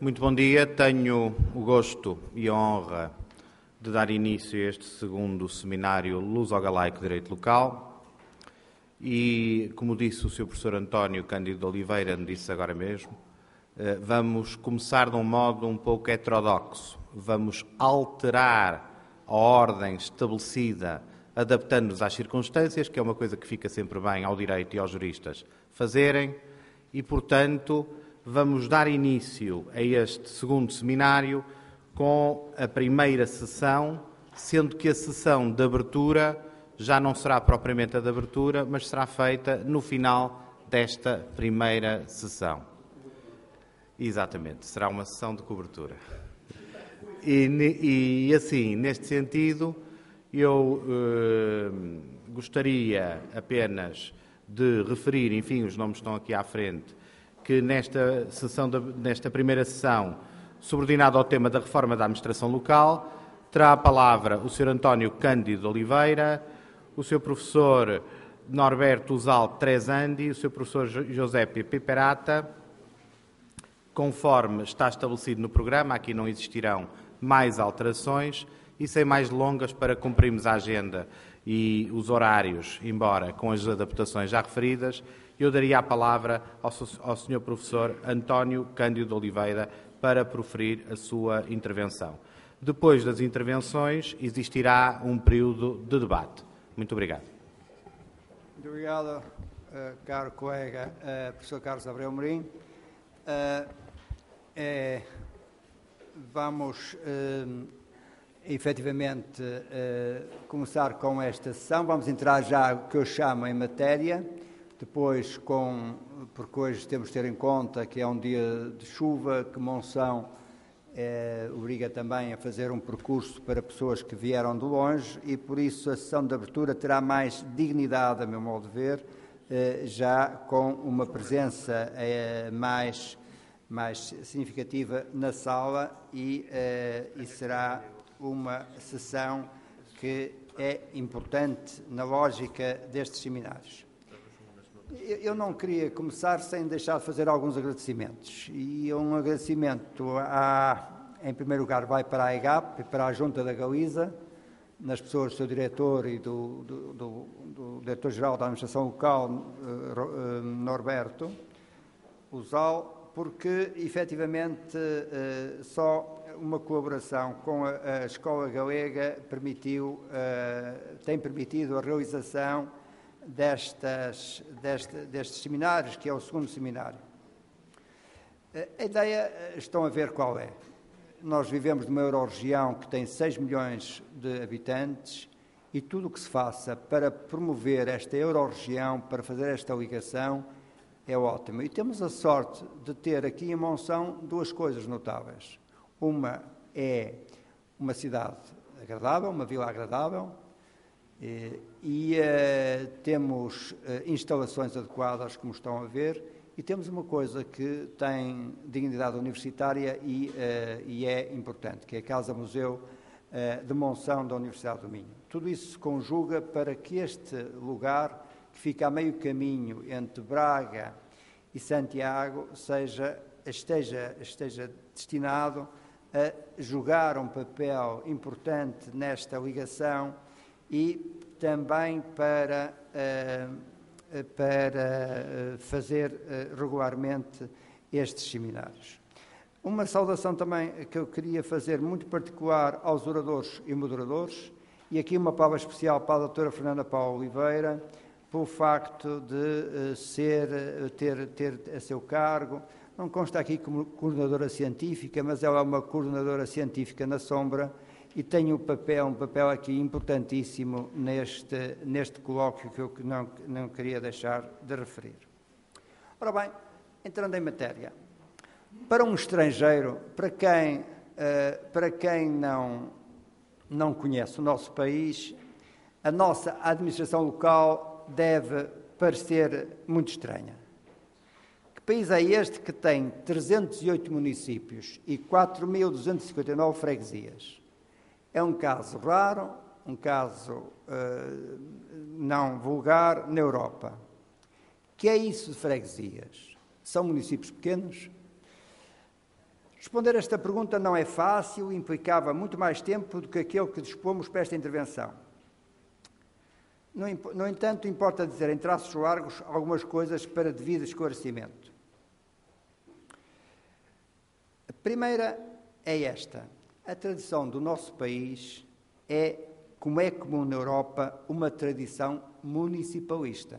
Muito bom dia. Tenho o gosto e a honra de dar início a este segundo seminário Luso-Galaico de Direito Local e, como disse o Sr. Professor António Cândido Oliveira, me disse agora mesmo, vamos começar de um modo um pouco heterodoxo. Vamos alterar a ordem estabelecida, adaptando-nos às circunstâncias, que é uma coisa que fica sempre bem ao direito e aos juristas fazerem, e, portanto, vamos dar início a este segundo seminário com a primeira sessão, sendo que a sessão de abertura já não será propriamente a de abertura, mas será feita no final desta primeira sessão. Exatamente, será uma sessão de cobertura. E assim, neste sentido, eu gostaria apenas de referir, enfim, os nomes estão aqui à frente, que nesta primeira sessão, subordinada ao tema da reforma da administração local, terá a palavra o Sr. António Cândido Oliveira, o Sr. Professor Norberto Uzal Trezandi, o Sr. Professor Giuseppe Piperata. Conforme está estabelecido no programa, aqui não existirão mais alterações e, sem mais delongas, para cumprirmos a agenda e os horários, embora com as adaptações já referidas, eu daria a palavra ao Sr. Professor António Cândido Oliveira para proferir a sua intervenção. Depois das intervenções, existirá um período de debate. Muito obrigado. Muito obrigado, caro colega, professor Carlos Abreu Amorim. Vamos efetivamente começar com esta sessão. Vamos entrar já o que eu chamo em matéria, depois porque hoje temos de ter em conta que é um dia de chuva, que Monção obriga também a fazer um percurso para pessoas que vieram de longe e por isso a sessão de abertura terá mais dignidade, a meu modo de ver, já com uma presença mais significativa na sala e será uma sessão que é importante na lógica destes seminários. Eu não queria começar sem deixar de fazer alguns agradecimentos. E um agradecimento, em primeiro lugar, vai para a EGAP e para a Junta da Galiza, nas pessoas do seu diretor e do diretor-geral da Administração Local, Norberto Uzal, porque, efetivamente, só uma colaboração com a Escola Galega tem permitido a realização destes seminários, que é o segundo seminário. A ideia, estão a ver qual é. Nós vivemos numa Euro-região que tem 6 milhões de habitantes e tudo o que se faça para promover esta Euro-região, para fazer esta ligação, é ótimo. E temos a sorte de ter aqui em Monção duas coisas notáveis. Uma é uma cidade agradável, uma vila agradável, e temos instalações adequadas, como estão a ver, e temos uma coisa que tem dignidade universitária e é importante, que é a Casa-Museu de Monção da Universidade do Minho. Tudo isso se conjuga para que este lugar, que fica a meio caminho entre Braga e Santiago, esteja destinado a jogar um papel importante nesta ligação e também para fazer regularmente estes seminários. Uma saudação também que eu queria fazer muito particular aos oradores e moderadores, e aqui uma palavra especial para a doutora Fernanda Paula Oliveira, pelo facto de ter a seu cargo, não consta aqui como coordenadora científica, mas ela é uma coordenadora científica na sombra e tem um papel aqui importantíssimo neste colóquio que eu não queria deixar de referir. Ora bem, entrando em matéria, para um estrangeiro, para quem não conhece o nosso país, a nossa administração local deve parecer muito estranha. Que país é este que tem 308 municípios e 4.259 freguesias? É um caso raro, um caso não vulgar na Europa. Que é isso de freguesias? São municípios pequenos? Responder a esta pergunta não é fácil e implicava muito mais tempo do que aquele que dispomos para esta intervenção. No entanto, importa dizer em traços largos algumas coisas para devido esclarecimento. A primeira é esta. A tradição do nosso país é, como é comum na Europa, uma tradição municipalista.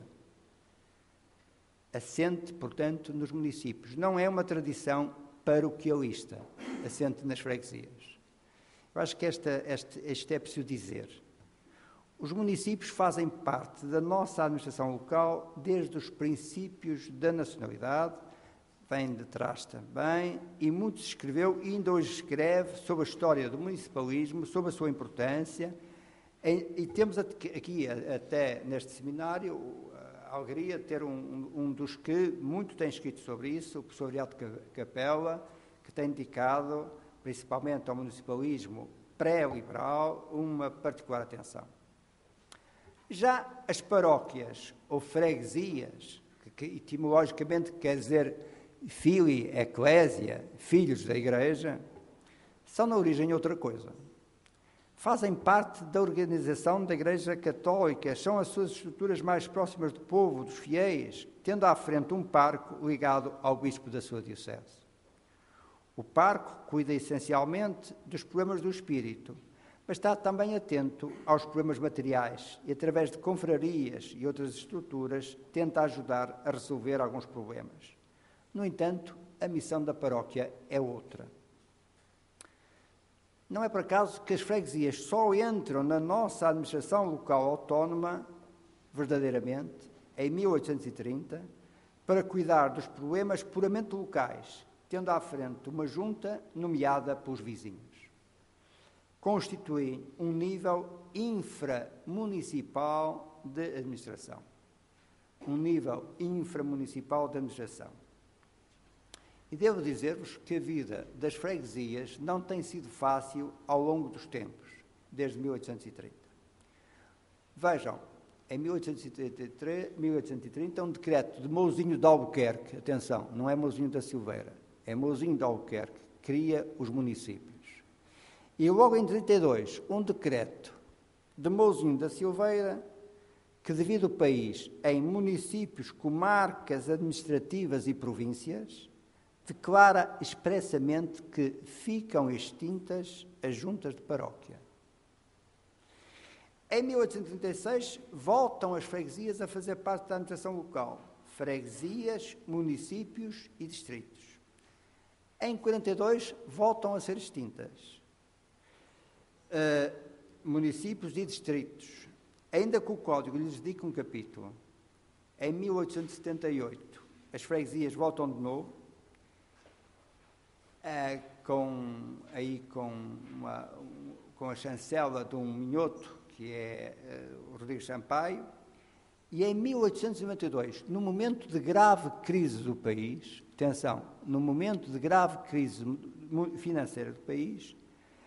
Assente, portanto, nos municípios. Não é uma tradição paroquialista, assente nas freguesias. Eu acho que isto é preciso dizer. Os municípios fazem parte da nossa administração local desde os princípios da nacionalidade, vem de trás também, e muito se escreveu e ainda hoje escreve sobre a história do municipalismo, sobre a sua importância, e temos aqui, até neste seminário, a alegria de ter um dos que muito tem escrito sobre isso, o professor Viriato Capela, que tem dedicado, principalmente ao municipalismo pré-liberal, uma particular atenção. Já as paróquias ou freguesias, que etimologicamente quer dizer filii ecclesia, filhos da Igreja, são na origem outra coisa. Fazem parte da organização da Igreja Católica, são as suas estruturas mais próximas do povo, dos fiéis, tendo à frente um parco ligado ao bispo da sua diocese. O parco cuida essencialmente dos problemas do espírito, mas está também atento aos problemas materiais e, através de confrarias e outras estruturas, tenta ajudar a resolver alguns problemas. No entanto, a missão da paróquia é outra. Não é por acaso que as freguesias só entram na nossa administração local autónoma, verdadeiramente, em 1830, para cuidar dos problemas puramente locais, tendo à frente uma junta nomeada pelos vizinhos. Constituem um nível inframunicipal de administração. Um nível inframunicipal de administração. E devo dizer-vos que a vida das freguesias não tem sido fácil ao longo dos tempos, desde 1830. Vejam, em 1830, um decreto de Mouzinho de Albuquerque, atenção, não é Mouzinho da Silveira, é Mouzinho de Albuquerque, cria os municípios. E logo em 32, um decreto de Mouzinho da Silveira, que divide o país em municípios, comarcas administrativas e províncias, declara expressamente que ficam extintas as juntas de paróquia. Em 1836, voltam as freguesias a fazer parte da administração local. Freguesias, municípios e distritos. Em 42, voltam a ser extintas. Municípios e distritos. Ainda que o Código lhes dedique um capítulo. Em 1878, as freguesias voltam de novo, com a chancela de um minhoto, que é o Rodrigo Sampaio, e em 1892, no momento de grave crise do país, atenção, no momento de grave crise financeira do país,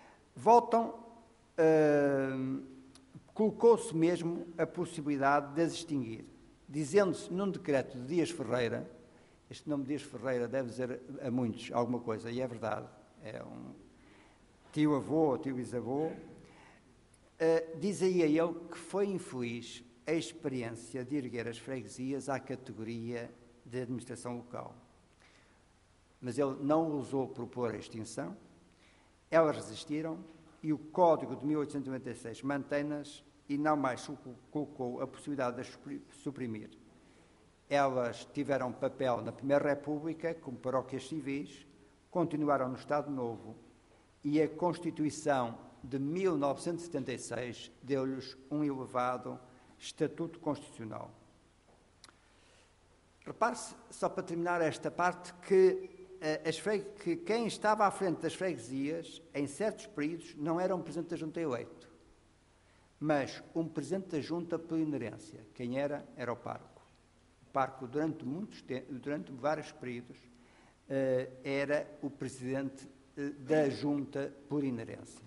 colocou-se mesmo a possibilidade de as extinguir, dizendo-se num decreto de Dias Ferreira. Este nome de Dias Ferreira deve dizer a muitos alguma coisa, e é verdade, é um tio-avô ou tio-bisavô. Dizia ele que foi infeliz a experiência de erguer as freguesias à categoria de administração local. Mas ele não ousou propor a extinção, elas resistiram, e o Código de 1896 mantém-nas e não mais colocou a possibilidade de as suprimir. Elas tiveram papel na Primeira República como paróquias civis, continuaram no Estado Novo e a Constituição de 1976 deu-lhes um elevado estatuto constitucional. Repare-se, só para terminar esta parte, que quem estava à frente das freguesias, em certos períodos, não era um presidente da Junta eleito, mas um presidente da Junta por inerência. Quem era? Era o pároco. O pároco, durante vários períodos, era o presidente da Junta por inerência.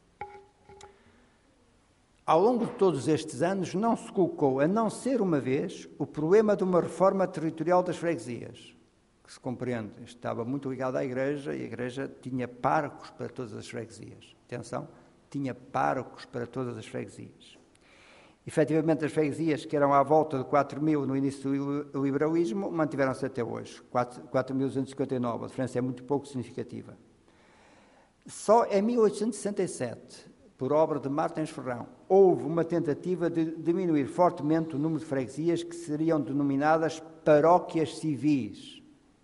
Ao longo de todos estes anos, não se colocou, a não ser uma vez, o problema de uma reforma territorial das freguesias. que se compreende, estava muito ligado à Igreja e a Igreja tinha párocos para todas as freguesias. Atenção, tinha párocos para todas as freguesias. Efetivamente, as freguesias, que eram à volta de 4.000 no início do liberalismo, mantiveram-se até hoje, 4.259. A diferença é muito pouco significativa. Só em 1867, por obra de Martins Ferrão, houve uma tentativa de diminuir fortemente o número de freguesias que seriam denominadas paróquias civis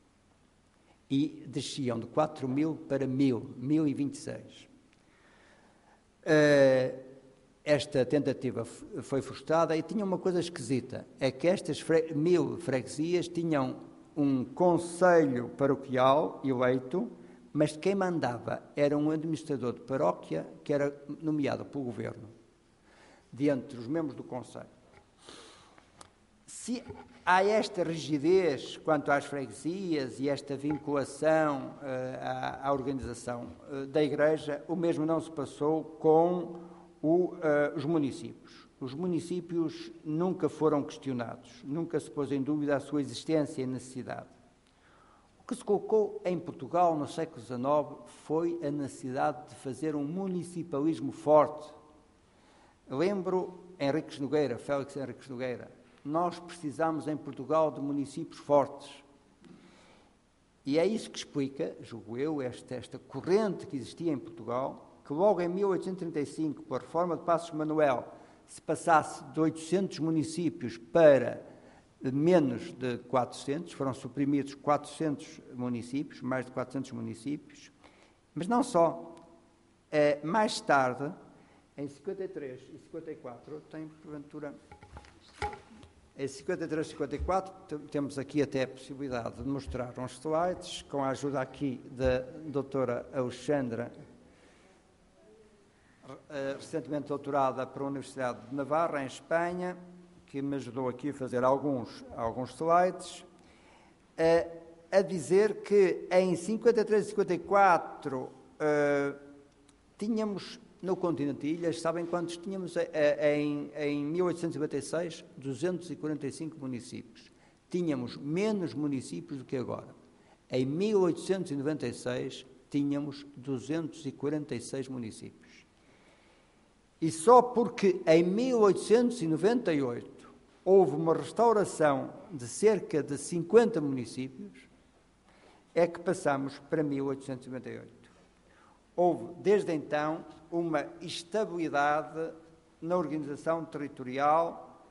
e desciam de 4.000 para 1.026. Esta tentativa foi frustrada e tinha uma coisa esquisita, é que estas 1.000 freguesias tinham um conselho paroquial eleito, mas quem mandava era um administrador de paróquia que era nomeado pelo governo, dentre os membros do conselho. Se há esta rigidez quanto às freguesias e esta vinculação à organização da Igreja, o mesmo não se passou com os municípios. Os municípios nunca foram questionados, nunca se pôs em dúvida a sua existência e necessidade. O que se colocou em Portugal no século XIX foi a necessidade de fazer um municipalismo forte. Lembro Félix Henriques Nogueira, nós precisamos em Portugal de municípios fortes. E é isso que explica, julgo eu, esta corrente que existia em Portugal, que logo em 1835, com a reforma de Passos Manuel, se passasse de 800 municípios para menos de 400, foram suprimidos 400 municípios, mais de 400 municípios, mas não só. Mais tarde, em 53 e 54, eu tenho porventura... Em 53 e 54, temos aqui até a possibilidade de mostrar uns slides, com a ajuda aqui da doutora Alexandra, recentemente doutorada para a Universidade de Navarra, em Espanha, que me ajudou aqui a fazer alguns slides, a dizer que em 53 e 54 tínhamos no continente de Ilhas, sabem quantos tínhamos em 1856? 245 municípios. Tínhamos menos municípios do que agora. Em 1896 tínhamos 246 municípios. E só porque em 1898 houve uma restauração de cerca de 50 municípios, é que passamos para 1898. Houve, desde então, uma estabilidade na organização territorial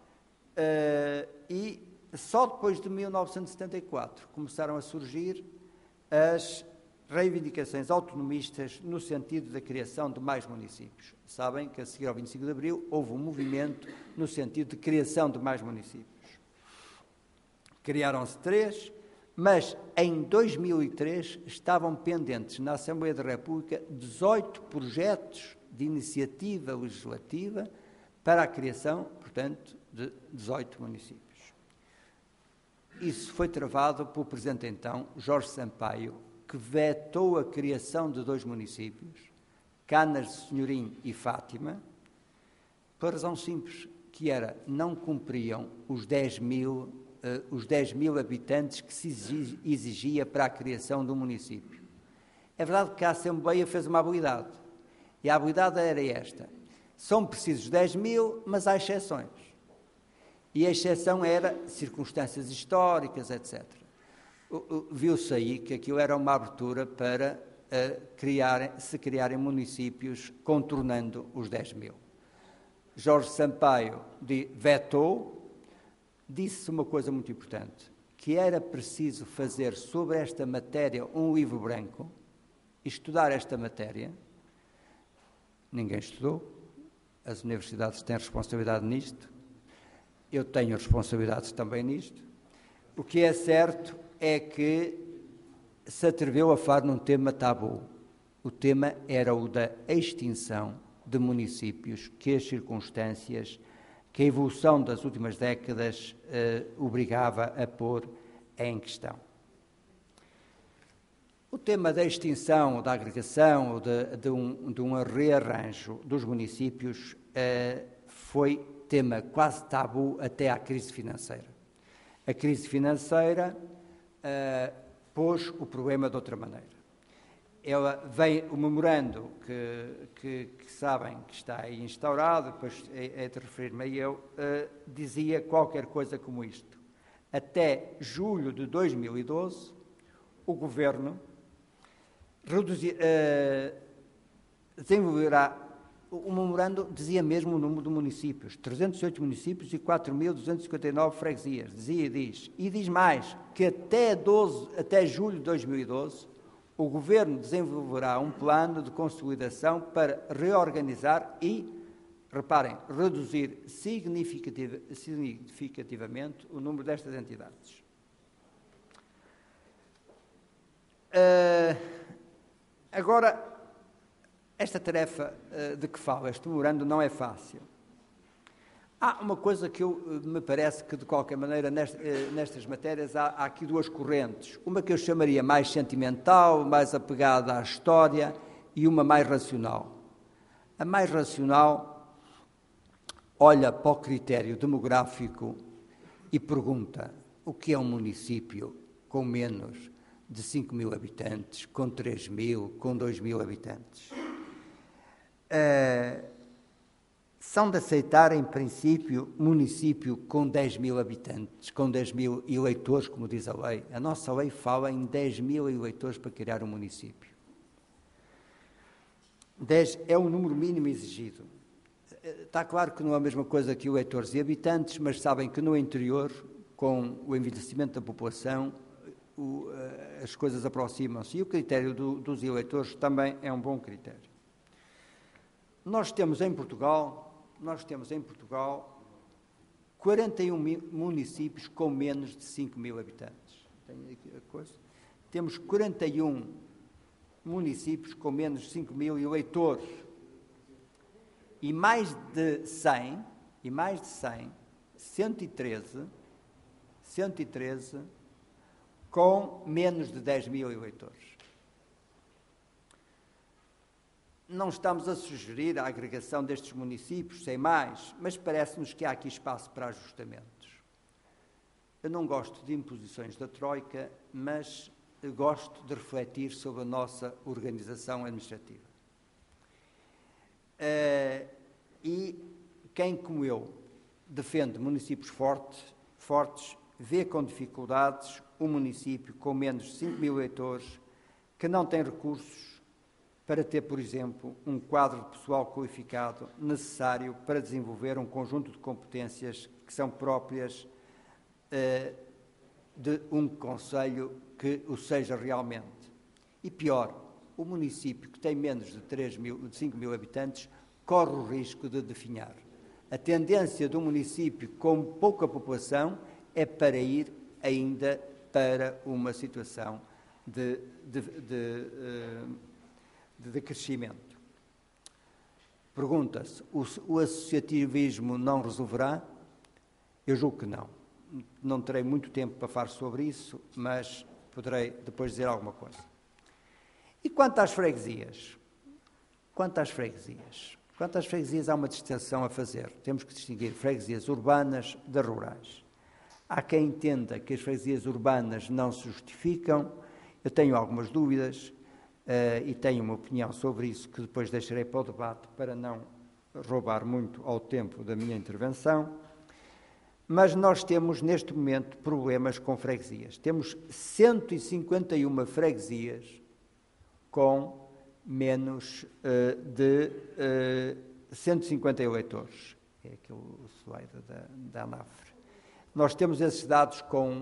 e só depois de 1974 começaram a surgir as reivindicações autonomistas no sentido da criação de mais municípios. Sabem que a seguir ao 25 de Abril houve um movimento no sentido de criação de mais municípios. Criaram-se 3, mas em 2003 estavam pendentes na Assembleia da República 18 projetos de iniciativa legislativa para a criação, portanto, de 18 municípios. Isso foi travado pelo Presidente então, Jorge Sampaio, que vetou a criação de 2 municípios, Canas de Senhorim e Fátima, por razão simples, que era, não cumpriam os 10 mil habitantes que se exigia para a criação de um município. É verdade que a Assembleia fez uma habilidade, e a habilidade era esta: são precisos 10 mil, mas há exceções. E a exceção era circunstâncias históricas, etc. Viu-se aí que aquilo era uma abertura para se criarem municípios contornando os 10 mil. Jorge Sampaio vetou, disse uma coisa muito importante, que era preciso fazer sobre esta matéria um livro branco, estudar esta matéria. Ninguém estudou, as universidades têm responsabilidade nisto, eu tenho responsabilidades também nisto. O que é certo é que se atreveu a falar num tema tabu. O tema era o da extinção de municípios que as circunstâncias, que a evolução das últimas décadas obrigava a pôr em questão. O tema da extinção, da agregação, de um rearranjo dos municípios foi tema quase tabu até à crise financeira. A crise financeira pôs o problema de outra maneira. O memorando que sabem que está aí instaurado, depois é de referir-me a eu, dizia qualquer coisa como isto. Até julho de 2012, o Governo desenvolverá, o memorando dizia mesmo o número de municípios, 308 municípios e 4.259 freguesias, e diz mais, que até julho de 2012, o Governo desenvolverá um plano de consolidação para reorganizar e, reparem, reduzir significativamente o número destas entidades. Agora, esta tarefa de que falo, este memorando, não é fácil. Há uma coisa que me parece que, de qualquer maneira, nestas matérias, há aqui duas correntes. Uma que eu chamaria mais sentimental, mais apegada à história, e uma mais racional. A mais racional olha para o critério demográfico e pergunta o que é um município com menos de 5.000 habitantes, com 3.000, com 2.000 habitantes. São de aceitar, em princípio, município com 10.000 habitantes, com 10.000 eleitores, como diz a lei. A nossa lei fala em 10.000 eleitores para criar um município. 10 é o número mínimo exigido. Está claro que não é a mesma coisa que eleitores e habitantes, mas sabem que no interior, com o envelhecimento da população, as coisas aproximam-se. E o critério dos eleitores também é um bom critério. Nós temos em Portugal 41 municípios com menos de 5.000 habitantes. Tenho aqui a coisa. Temos 41 municípios com menos de 5.000 eleitores. E mais de 100, 113 com menos de 10.000 eleitores. Não estamos a sugerir a agregação destes municípios, sem mais, mas parece-nos que há aqui espaço para ajustamentos. Eu não gosto de imposições da Troika, mas gosto de refletir sobre a nossa organização administrativa. E quem, como eu, defende municípios fortes, vê com dificuldades um município com menos de 5.000 eleitores que não tem recursos para ter, por exemplo, um quadro de pessoal qualificado necessário para desenvolver um conjunto de competências que são próprias de um concelho que o seja realmente. E pior, o município que tem menos de 5.000 habitantes corre o risco de definhar. A tendência do município com pouca população é para ir ainda para uma situação de crescimento. Pergunta-se, o associativismo não resolverá? Eu julgo que não. Não terei muito tempo para falar sobre isso, mas poderei depois dizer alguma coisa. E quanto às freguesias? Quanto às freguesias há uma distinção a fazer. Temos que distinguir freguesias urbanas das rurais. Há quem entenda que as freguesias urbanas não se justificam. Eu tenho algumas dúvidas. E tenho uma opinião sobre isso que depois deixarei para o debate para não roubar muito ao tempo da minha intervenção. Mas nós temos, neste momento, problemas com freguesias. Temos 151 freguesias com menos de 150 eleitores. É aquele slide da ANAFRE. Nós temos esses dados com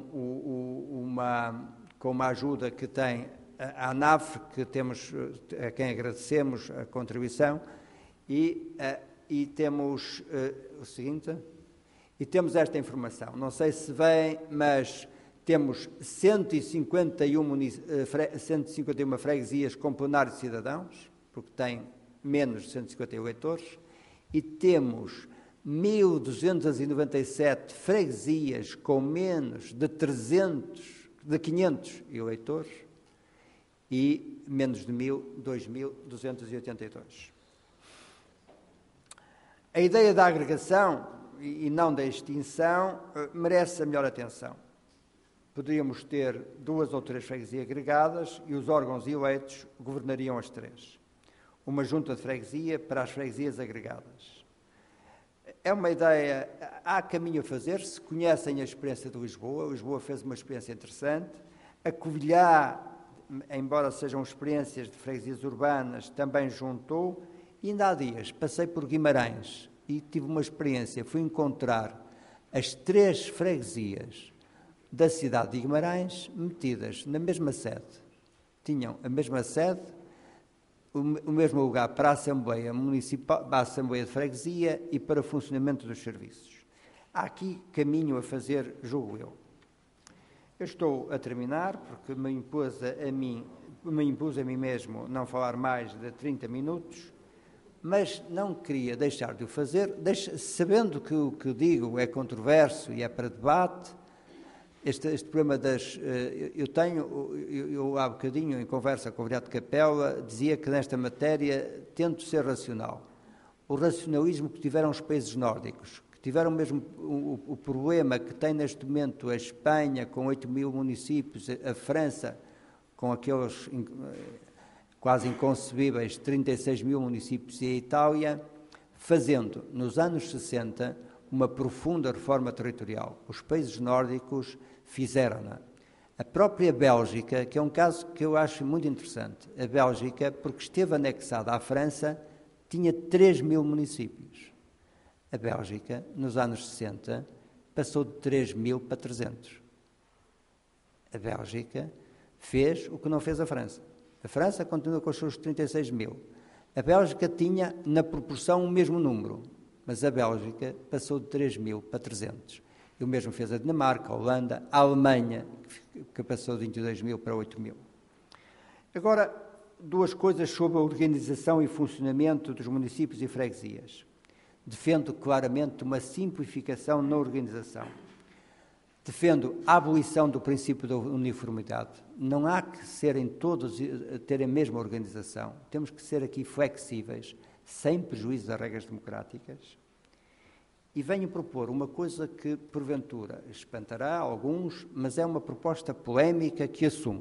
uma ajuda que tem a ANAFRE, a quem agradecemos a contribuição, e temos o seguinte, e temos esta informação. Não sei se vem, mas temos 151 freguesias com plenário de cidadãos, porque têm menos de 150 eleitores, e temos 1.297 freguesias com menos de 500 eleitores, e menos de 2.282. A ideia da agregação e não da extinção merece a melhor atenção. poderíamos ter 2 ou 3 freguesias agregadas e os órgãos eleitos governariam as 3. Uma junta de freguesia para as freguesias agregadas. É uma ideia, há caminho a fazer, se conhecem a experiência de Lisboa. Lisboa fez uma experiência interessante. A Covilhã, embora sejam experiências de freguesias urbanas, também juntou. E ainda há dias passei por Guimarães e tive uma experiência, fui encontrar as 3 freguesias da cidade de Guimarães metidas na mesma sede. Tinham a mesma sede, o mesmo lugar para a Assembleia Municipal, para a Assembleia de Freguesia e para o funcionamento dos serviços. Há aqui caminho a fazer, julgo eu. Eu estou a terminar, porque me impus a mim mesmo não falar mais de 30 minutos, mas não queria deixar de o fazer, sabendo que o que digo é controverso e é para debate. Este problema eu há bocadinho, em conversa com o vereador de Capela, dizia que nesta matéria tento ser racional. O racionalismo que tiveram os países nórdicos, que tiveram mesmo o problema que tem neste momento a Espanha, com 8 mil municípios, a França, com aqueles quase inconcebíveis 36 mil municípios, e a Itália, fazendo, nos anos 60, uma profunda reforma territorial. Os países nórdicos fizeram-na. A própria Bélgica, que é um caso que eu acho muito interessante, a Bélgica, porque esteve anexada à França, tinha 3 mil municípios. A Bélgica, nos anos 60, passou de 3 mil para 300. A Bélgica fez o que não fez a França. A França continua com os seus 36 mil. A Bélgica tinha, na proporção, o mesmo número, mas a Bélgica passou de 3 mil para 300. E o mesmo fez a Dinamarca, a Holanda, a Alemanha, que passou de 22 mil para 8 mil. Agora, 2 coisas sobre a organização e funcionamento dos municípios e freguesias. Defendo claramente uma simplificação na organização. Defendo a abolição do princípio da uniformidade. Não há que serem todos ter a mesma organização. Temos que ser aqui flexíveis, sem prejuízo das regras democráticas. E venho propor uma coisa que, porventura, espantará alguns, mas é uma proposta polémica que assumo.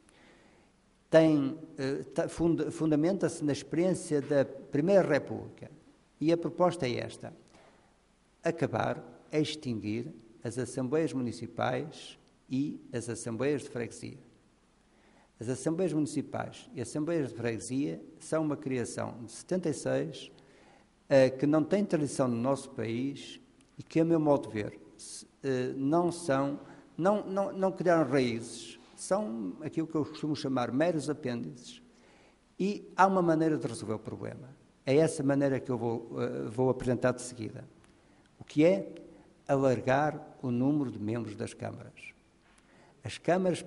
Fundamenta-se na experiência da Primeira República. E a proposta é esta: acabar, extinguir as Assembleias Municipais e as Assembleias de Freguesia. As Assembleias Municipais e Assembleias de Freguesia são uma criação de 76, que não tem tradição no nosso país e que, a meu modo de ver, não criaram raízes, são aquilo que eu costumo chamar meros apêndices, e há uma maneira de resolver o problema. É essa maneira que eu vou apresentar de seguida. O que é? Alargar o número de membros das câmaras. As câmaras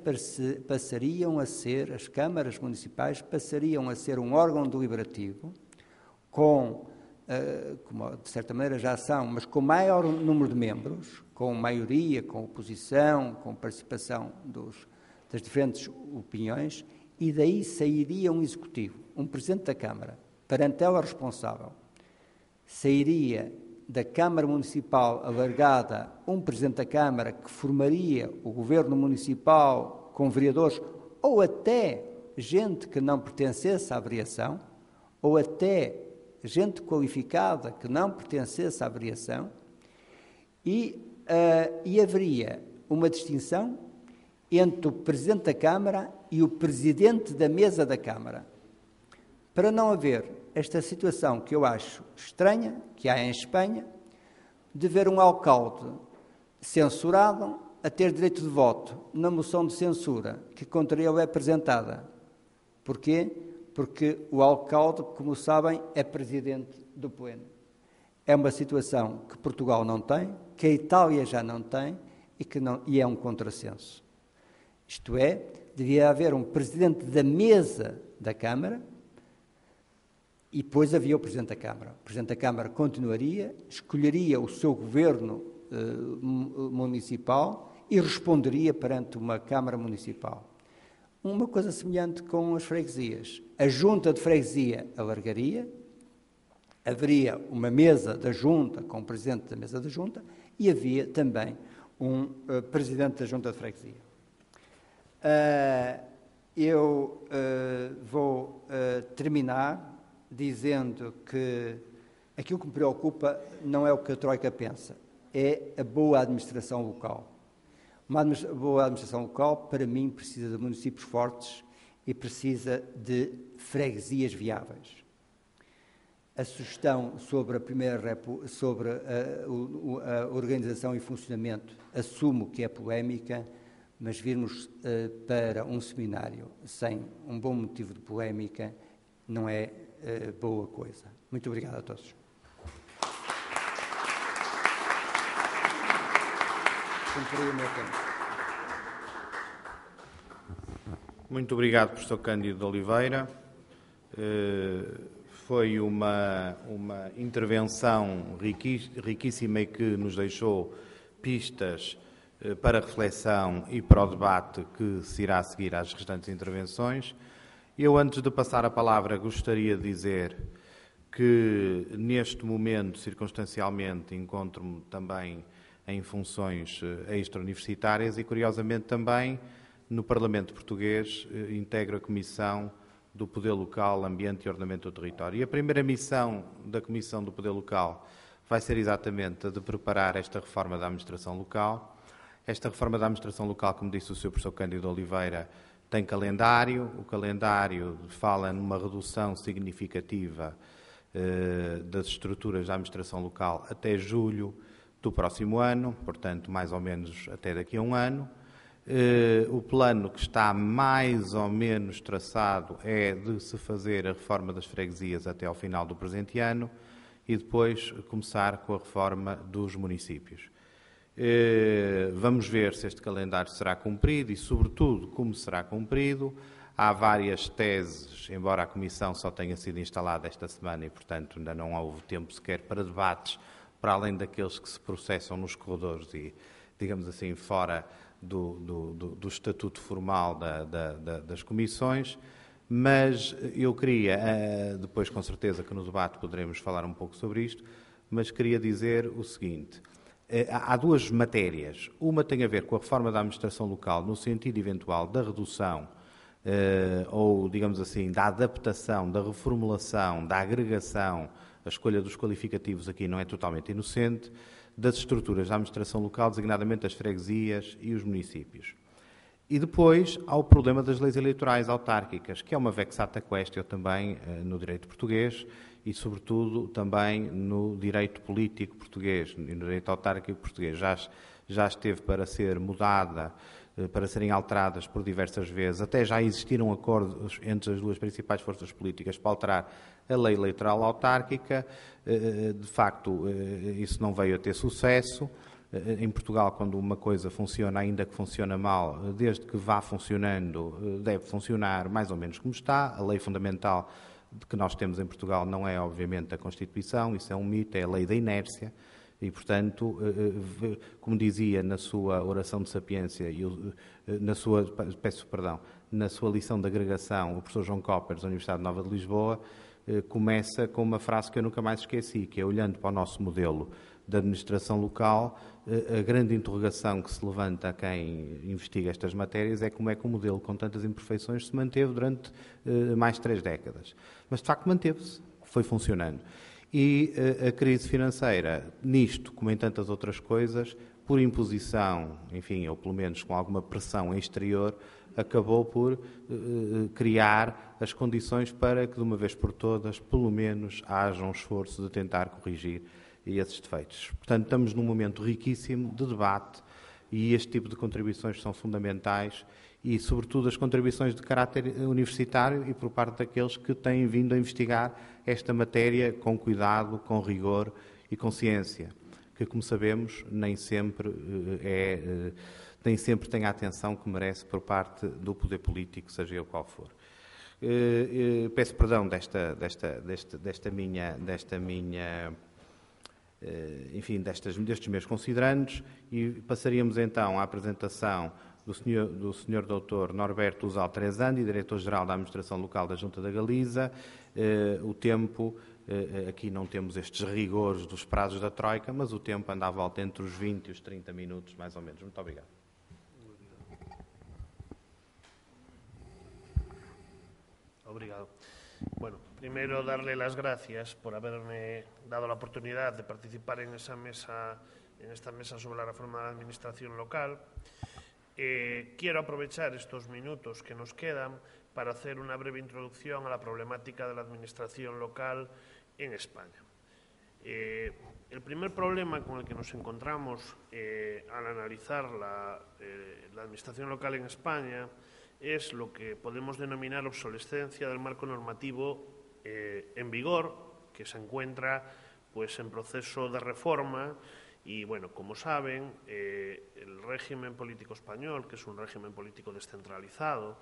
as câmaras municipais passariam a ser um órgão deliberativo com, como de certa maneira já são, mas com maior número de membros, com maioria, com oposição, com participação das diferentes opiniões, e daí sairia um executivo, um presidente da Câmara, parentela responsável. Sairia da Câmara Municipal alargada um Presidente da Câmara que formaria o Governo Municipal com vereadores ou até gente que não pertencesse à variação, ou até gente qualificada que não pertencesse à variação, e haveria uma distinção entre o Presidente da Câmara e o Presidente da Mesa da Câmara, para não haver esta situação que eu acho estranha, que há em Espanha, de ver um alcalde censurado a ter direito de voto na moção de censura que contra ele é apresentada. Porquê? Porque o alcalde, como sabem, é presidente do Pleno. É uma situação que Portugal não tem, que a Itália já não tem e é um contrassenso. Isto é, devia haver um presidente da mesa da Câmara, e depois havia o Presidente da Câmara. O Presidente da Câmara continuaria, escolheria o seu governo municipal e responderia perante uma Câmara Municipal. Uma coisa semelhante com as freguesias. A Junta de Freguesia alargaria, haveria uma mesa da Junta com o Presidente da mesa da Junta e havia também um Presidente da Junta de Freguesia. Eu vou terminar dizendo que aquilo que me preocupa não é o que a Troika pensa, é a boa administração local. Uma boa administração local, para mim, precisa de municípios fortes e precisa de freguesias viáveis. A sugestão sobre sobre a organização e funcionamento, assumo que é polémica, mas virmos para um seminário sem um bom motivo de polémica não é boa coisa. Muito obrigado a todos. Cumpri o meu tempo. Muito obrigado, professor Cândido de Oliveira. Foi uma intervenção riquíssima e que nos deixou pistas para a reflexão e para o debate que se irá seguir às restantes intervenções. Eu, antes de passar a palavra, gostaria de dizer que, neste momento, circunstancialmente, encontro-me também em funções extra-universitárias e, curiosamente, também no Parlamento Português integro a Comissão do Poder Local, Ambiente e Ordenamento do Território. E a primeira missão da Comissão do Poder Local vai ser exatamente a de preparar esta reforma da administração local. Esta reforma da administração local, como disse o Sr. Professor Cândido Oliveira, tem calendário. O calendário fala numa redução significativa das estruturas da administração local até julho do próximo ano, portanto, mais ou menos até daqui a um ano. O plano que está mais ou menos traçado é de se fazer a reforma das freguesias até ao final do presente ano e depois começar com a reforma dos municípios. Vamos ver se este calendário será cumprido e, sobretudo, como será cumprido. Há várias teses, embora a Comissão só tenha sido instalada esta semana e, portanto, ainda não houve tempo sequer para debates, para além daqueles que se processam nos corredores e, digamos assim, fora do estatuto formal das comissões. Mas eu queria, depois com certeza que no debate poderemos falar um pouco sobre isto, mas queria dizer o seguinte. Há duas matérias. Uma tem a ver com a reforma da administração local no sentido eventual da redução ou, digamos assim, da adaptação, da reformulação, da agregação. A escolha dos qualificativos aqui não é totalmente inocente, das estruturas da administração local, designadamente as freguesias e os municípios. E depois há o problema das leis eleitorais autárquicas, que é uma vexata quaestio também no direito português e, sobretudo, também no direito político português, e no direito autárquico português. Já esteve para ser mudada, para serem alteradas por diversas vezes. Até já existiram acordos entre as duas principais forças políticas para alterar a lei eleitoral autárquica. De facto, isso não veio a ter sucesso. Em Portugal, quando uma coisa funciona, ainda que funciona mal, desde que vá funcionando, deve funcionar mais ou menos como está. A lei fundamental que nós temos em Portugal não é, obviamente, a Constituição, isso é um mito, é a lei da inércia. E, portanto, como dizia na sua oração de sapiência, na sua lição de agregação, o professor João Coppers, da Universidade Nova de Lisboa, começa com uma frase que eu nunca mais esqueci, que é: olhando para o nosso modelo de administração local, a grande interrogação que se levanta a quem investiga estas matérias é como é que o modelo com tantas imperfeições se manteve durante mais de 3 décadas. Mas, de facto, manteve-se, foi funcionando. E a crise financeira, nisto, como em tantas outras coisas, por imposição, enfim, ou pelo menos com alguma pressão exterior, acabou por criar as condições para que, de uma vez por todas, pelo menos haja um esforço de tentar corrigir esses defeitos. Portanto, estamos num momento riquíssimo de debate e este tipo de contribuições são fundamentais e, sobretudo, as contribuições de caráter universitário e por parte daqueles que têm vindo a investigar esta matéria com cuidado, com rigor e com ciência, que, como sabemos, nem sempre tem a atenção que merece por parte do poder político, seja ele qual for. Peço perdão destes meus considerandos e passaríamos então à apresentação do Sr. Dr. Norberto Uzal Trezandi, Diretor-Geral da Administração Local da Junta da Galiza. O tempo, aqui não temos estes rigores dos prazos da Troika, mas o tempo anda à volta entre os 20 e os 30 minutos, mais ou menos. Muito obrigado. Obrigado. Bueno, primero darle las gracias por haberme dado la oportunidad de participar en esta mesa sobre la reforma de la administración local. Quiero aprovechar estos minutos que nos quedan para hacer una breve introducción a la problemática de la administración local en España. El primer problema con el que nos encontramos al analizar la administración local en España es lo que podemos denominar obsolescencia del marco normativo en vigor, que se encuentra pues, en proceso de reforma. Y, bueno, como saben, el régimen político español, que es un régimen político descentralizado,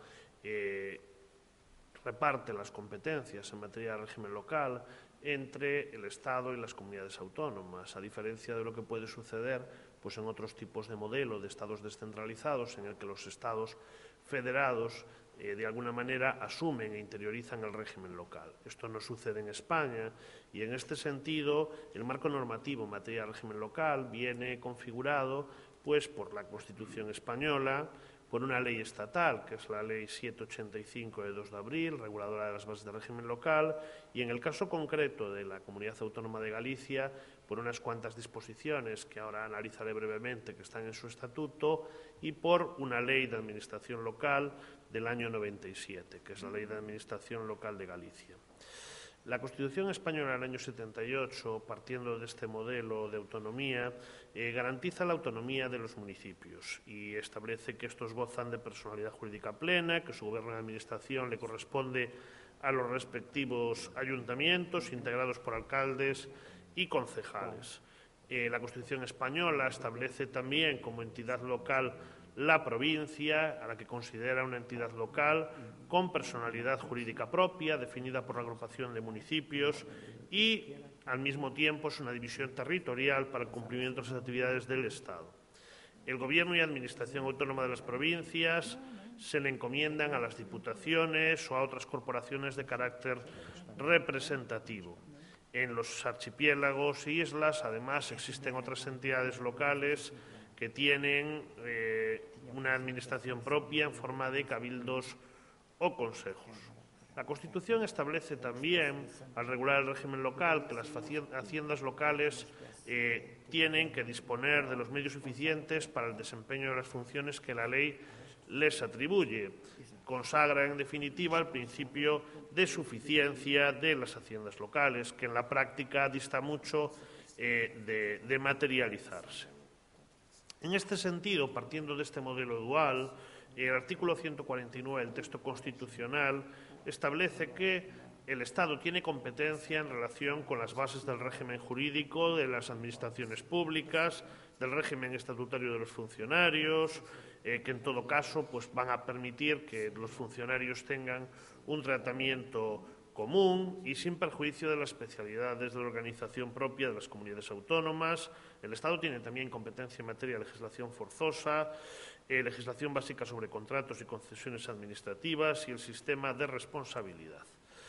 reparte las competencias en materia de régimen local entre el Estado y las comunidades autónomas, a diferencia de lo que puede suceder pues, en otros tipos de modelo de Estados descentralizados, en el que los Estados federados de alguna manera asumen e interiorizan el régimen local. Esto no sucede en España y en este sentido el marco normativo en materia de régimen local viene configurado pues, por la Constitución española, por una ley estatal, que es la Ley 785 de 2 de abril, reguladora de las bases del régimen local, y en el caso concreto de la Comunidad Autónoma de Galicia, por unas cuantas disposiciones que ahora analizaré brevemente que están en su estatuto, y por una ley de administración local del año 97, que es la Ley de Administración Local de Galicia. La Constitución española del año 78, partiendo de este modelo de autonomía, garantiza la autonomía de los municipios y establece que estos gozan de personalidad jurídica plena, que su gobierno de administración le corresponde a los respectivos ayuntamientos integrados por alcaldes y concejales. La Constitución española establece también como entidad local la provincia, a la que considera una entidad local con personalidad jurídica propia, definida por la agrupación de municipios y, al mismo tiempo, es una división territorial para el cumplimiento de las actividades del Estado. El Gobierno y Administración Autónoma de las provincias se le encomiendan a las diputaciones o a otras corporaciones de carácter representativo. En los archipiélagos e islas, además, existen otras entidades locales que tienen una administración propia en forma de cabildos o consejos. La Constitución establece también, al regular el régimen local, que las haciendas locales tienen que disponer de los medios suficientes para el desempeño de las funciones que la ley les atribuye. Consagra, en definitiva, el principio de suficiencia de las haciendas locales, que en la práctica dista mucho de materializarse. En este sentido, partiendo de este modelo dual, el artículo 149 del texto constitucional establece que el Estado tiene competencia en relación con las bases del régimen jurídico de las administraciones públicas, del régimen estatutario de los funcionarios, que en todo caso pues, van a permitir que los funcionarios tengan un tratamiento común y sin perjuicio de las especialidades de la organización propia de las comunidades autónomas. El Estado tiene también competencia en materia de legislación forzosa, legislación básica sobre contratos y concesiones administrativas y el sistema de responsabilidad.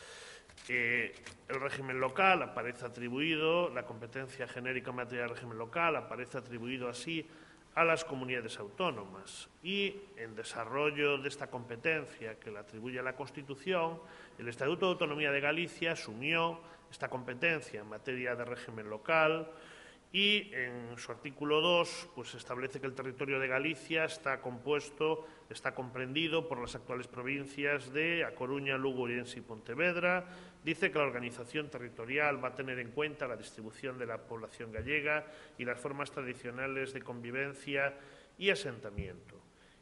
El régimen local aparece atribuido, la competencia genérica en materia de régimen local aparece atribuido así a las comunidades autónomas y, en desarrollo de esta competencia que le atribuye a la Constitución, el Estatuto de Autonomía de Galicia asumió esta competencia en materia de régimen local y, en su artículo 2, pues, establece que el territorio de Galicia está comprendido por las actuales provincias de A Coruña, Lugo, Ourense y Pontevedra. Dice que la organización territorial va a tener en cuenta la distribución de la población gallega y las formas tradicionales de convivencia y asentamiento.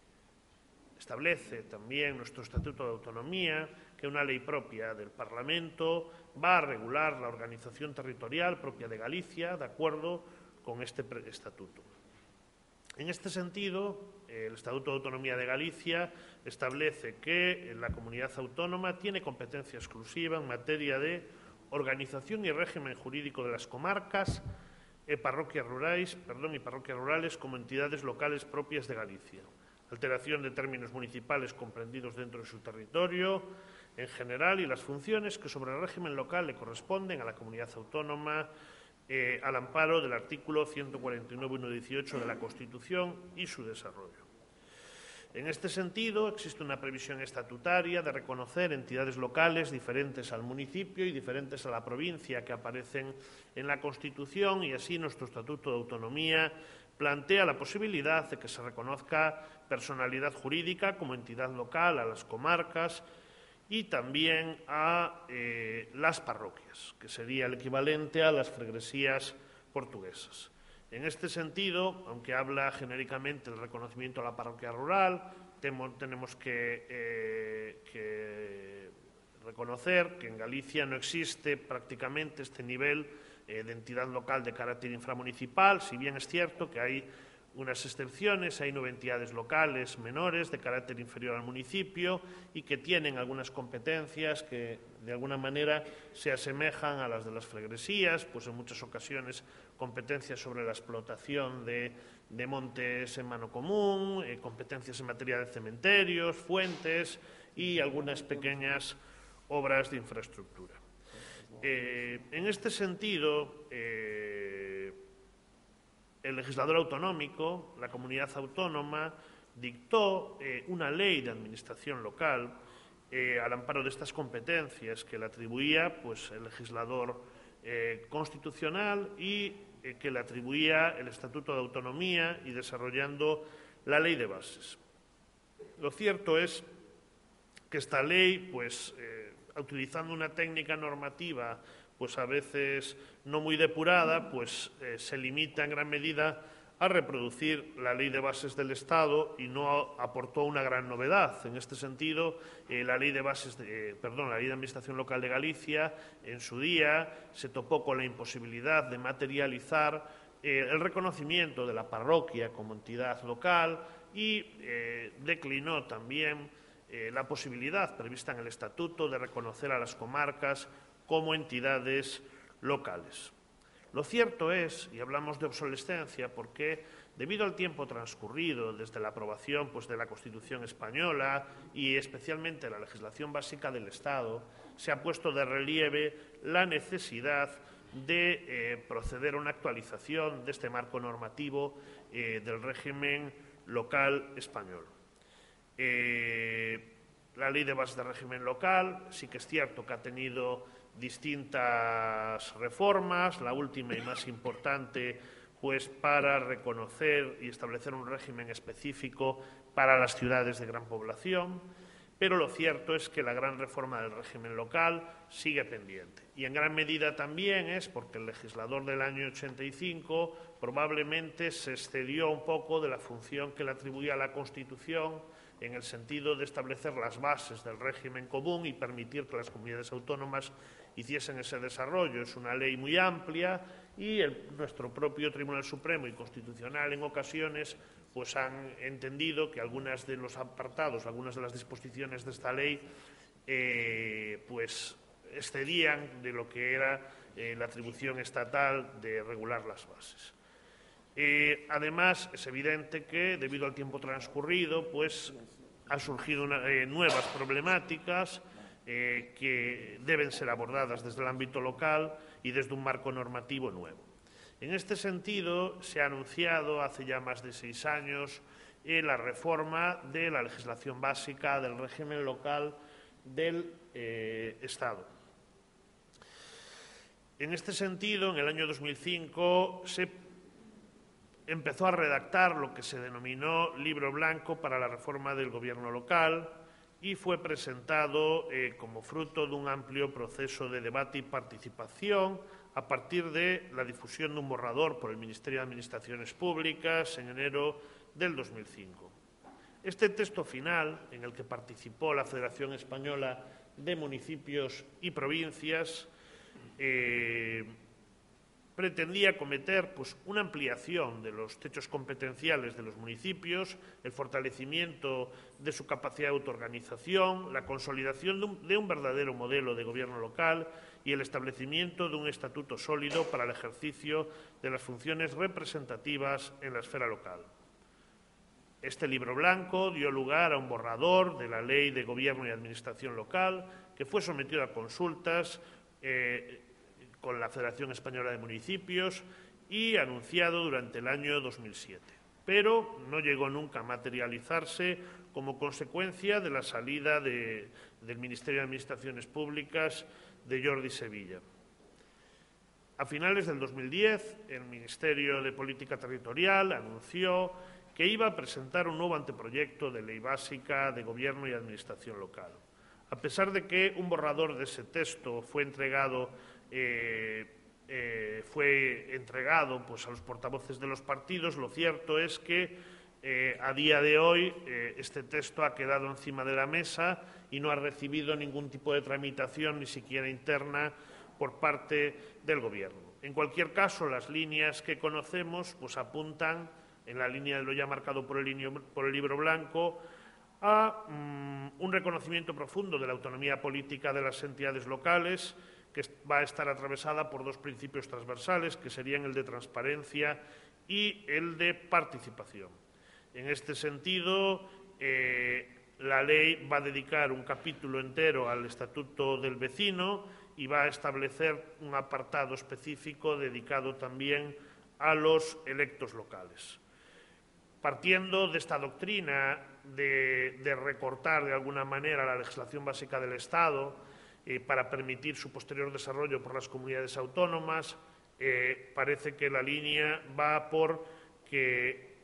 Establece también nuestro Estatuto de Autonomía que una ley propia del Parlamento va a regular la organización territorial propia de Galicia de acuerdo con este estatuto. En este sentido, el Estatuto de Autonomía de Galicia establece que la comunidad autónoma tiene competencia exclusiva en materia de organización y régimen jurídico de las comarcas y parroquias rurales como entidades locales propias de Galicia. Alteración de términos municipales comprendidos dentro de su territorio en general y las funciones que sobre el régimen local le corresponden a la comunidad autónoma al amparo del artículo 149.1.18 de la Constitución y su desarrollo. En este sentido, existe una previsión estatutaria de reconocer entidades locales diferentes al municipio y diferentes a la provincia que aparecen en la Constitución, y así nuestro Estatuto de Autonomía plantea la posibilidad de que se reconozca personalidad jurídica como entidad local a las comarcas y también a las parroquias, que sería el equivalente a las freguesías portuguesas. En este sentido, aunque habla genéricamente del reconocimiento a la parroquia rural, tenemos que reconocer que en Galicia no existe prácticamente este nivel de entidad local de carácter inframunicipal, si bien es cierto que hay unas excepciones, hay 9 entidades locales menores de carácter inferior al municipio y que tienen algunas competencias que de alguna manera se asemejan a las de las freguesías, pues en muchas ocasiones competencias sobre la explotación de montes en mano común, competencias en materia de cementerios, fuentes y algunas pequeñas obras de infraestructura. En este sentido, el legislador autonómico, la comunidad autónoma, dictó una ley de administración local al amparo de estas competencias que le atribuía pues, el legislador constitucional y que le atribuía el Estatuto de Autonomía y desarrollando la Ley de Bases. Lo cierto es que esta ley, pues, utilizando una técnica normativa pues a veces no muy depurada, pues se limita en gran medida a reproducir la Ley de Bases del Estado y no aportó una gran novedad. En este sentido, la Ley de Administración Local de Galicia, en su día, se topó con la imposibilidad de materializar el reconocimiento de la parroquia como entidad local y declinó también la posibilidad prevista en el Estatuto de reconocer a las comarcas como entidades locales. Lo cierto es, y hablamos de obsolescencia, porque debido al tiempo transcurrido desde la aprobación pues, de la Constitución española y especialmente la legislación básica del Estado, se ha puesto de relieve la necesidad de proceder a una actualización de este marco normativo del régimen local español. La Ley de Bases del régimen local sí que es cierto que ha tenido distintas reformas, la última y más importante pues para reconocer y establecer un régimen específico para las ciudades de gran población, pero lo cierto es que la gran reforma del régimen local sigue pendiente. Y en gran medida también es porque el legislador del año 85 probablemente se excedió un poco de la función que le atribuía la Constitución en el sentido de establecer las bases del régimen común y permitir que las comunidades autónomas hiciesen ese desarrollo. Es una ley muy amplia y nuestro propio Tribunal Supremo y Constitucional en ocasiones pues han entendido que algunos de los apartados, algunas de las disposiciones de esta ley pues excedían de lo que era la atribución estatal de regular las bases. Además, es evidente que, debido al tiempo transcurrido, pues han surgido nuevas problemáticas que deben ser abordadas desde el ámbito local y desde un marco normativo nuevo. En este sentido, se ha anunciado hace ya más de 6 años la reforma de la legislación básica del régimen local del Estado. En este sentido, en el año 2005 se empezó a redactar lo que se denominó Libro Blanco para la reforma del gobierno local y fue presentado como fruto de un amplio proceso de debate y participación a partir de la difusión de un borrador por el Ministerio de Administraciones Públicas en enero del 2005. Este texto final, en el que participó la Federación Española de Municipios y Provincias, pretendía acometer pues, una ampliación de los techos competenciales de los municipios, el fortalecimiento de su capacidad de autoorganización, la consolidación de un verdadero modelo de gobierno local y el establecimiento de un estatuto sólido para el ejercicio de las funciones representativas en la esfera local. Este libro blanco dio lugar a un borrador de la Ley de Gobierno y Administración Local que fue sometido a consultas con la Federación Española de Municipios y anunciado durante el año 2007. pero no llegó nunca a materializarse como consecuencia de la salida del Ministerio de Administraciones Públicas de Jordi Sevilla. A finales del 2010, el Ministerio de Política Territorial anunció que iba a presentar un nuevo anteproyecto de Ley Básica de Gobierno y Administración Local. A pesar de que un borrador de ese texto fue entregado pues, a los portavoces de los partidos, lo cierto es que a día de hoy este texto ha quedado encima de la mesa y no ha recibido ningún tipo de tramitación, ni siquiera interna, por parte del Gobierno. En cualquier caso, las líneas que conocemos pues, apuntan, en la línea de lo ya marcado por el Libro Blanco, a un reconocimiento profundo de la autonomía política de las entidades locales, que va a estar atravesada por dos principios transversales, que serían el de transparencia y el de participación. En este sentido, la ley va a dedicar un capítulo entero al Estatuto del Vecino y va a establecer un apartado específico dedicado también a los electos locales. Partiendo de esta doctrina de recortar de alguna manera la legislación básica del Estado para permitir su posterior desarrollo por las comunidades autónomas, parece que la línea va por que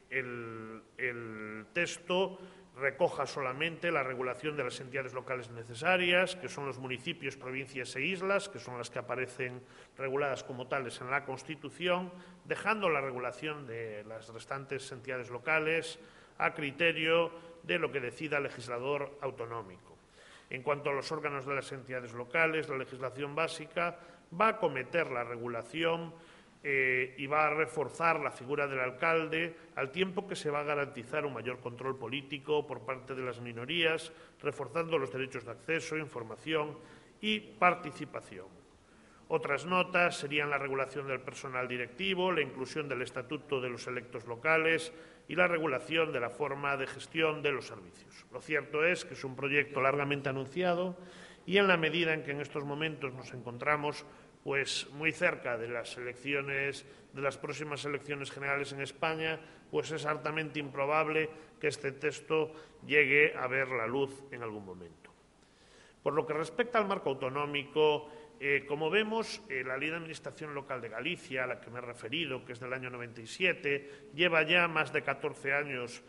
el texto recoja solamente la regulación de las entidades locales necesarias, que son los municipios, provincias e islas, que son las que aparecen reguladas como tales en la Constitución, dejando la regulación de las restantes entidades locales a criterio de lo que decida el legislador autonómico. En cuanto a los órganos de las entidades locales, la legislación básica va a acometer la regulación y va a reforzar la figura del alcalde, al tiempo que se va a garantizar un mayor control político por parte de las minorías, reforzando los derechos de acceso, información y participación. Otras notas serían la regulación del personal directivo, la inclusión del estatuto de los electos locales y la regulación de la forma de gestión de los servicios. Lo cierto es que es un proyecto largamente anunciado y en la medida en que en estos momentos nos encontramos pues muy cerca de las elecciones, de las próximas elecciones generales en España, pues es altamente improbable que este texto llegue a ver la luz en algún momento. Por lo que respecta al marco autonómico, como vemos, la Ley de Administración Local de Galicia, a la que me he referido, que es del año 97, lleva ya más de 14 años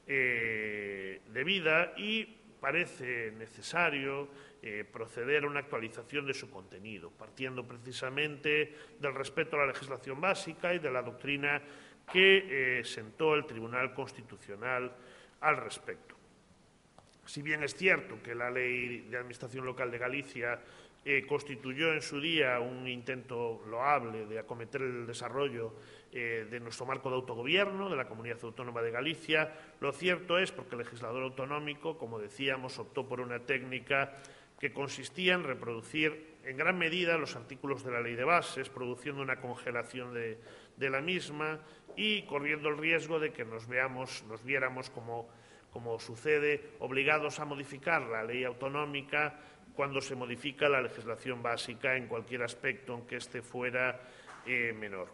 de vida y parece necesario proceder a una actualización de su contenido, partiendo precisamente del respeto a la legislación básica y de la doctrina que sentó el Tribunal Constitucional al respecto. Si bien es cierto que la Ley de Administración Local de Galicia constituyó en su día un intento loable de acometer el desarrollo de nuestro marco de autogobierno, de la Comunidad Autónoma de Galicia, lo cierto es porque el legislador autonómico, como decíamos, optó por una técnica que consistía en reproducir en gran medida los artículos de la Ley de Bases, produciendo una congelación de la misma y corriendo el riesgo de que nos viéramos como sucede, obligados a modificar la ley autonómica cuando se modifica la legislación básica en cualquier aspecto, aunque éste fuera menor.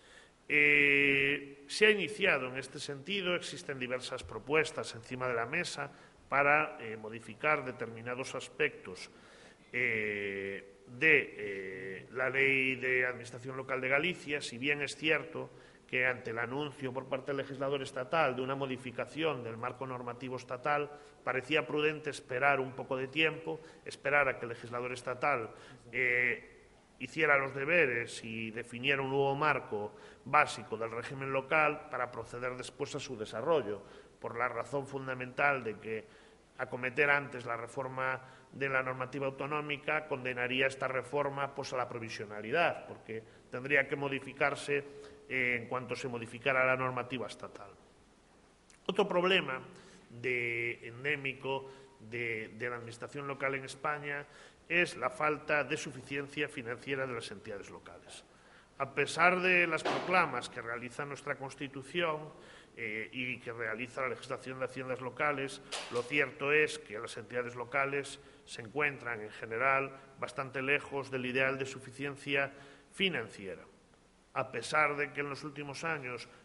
Se ha iniciado en este sentido, existen diversas propuestas encima de la mesa para modificar determinados aspectos de la Ley de Administración Local de Galicia, si bien es cierto que ante el anuncio por parte del legislador estatal de una modificación del marco normativo estatal, parecía prudente esperar un poco de tiempo, esperar a que el legislador estatal hiciera los deberes y definiera un nuevo marco básico del régimen local para proceder después a su desarrollo, por la razón fundamental de que acometer antes la reforma de la normativa autonómica condenaría esta reforma pues, a la provisionalidad, porque tendría que modificarse en cuanto se modificara la normativa estatal. Otro problema endémico de la Administración local en España es la falta de suficiencia financiera de las entidades locales. A pesar de las proclamas que realiza nuestra Constitución y que realiza la legislación de haciendas locales, lo cierto es que las entidades locales se encuentran, en general, bastante lejos del ideal de suficiencia financiera. A pesar de que en los últimos años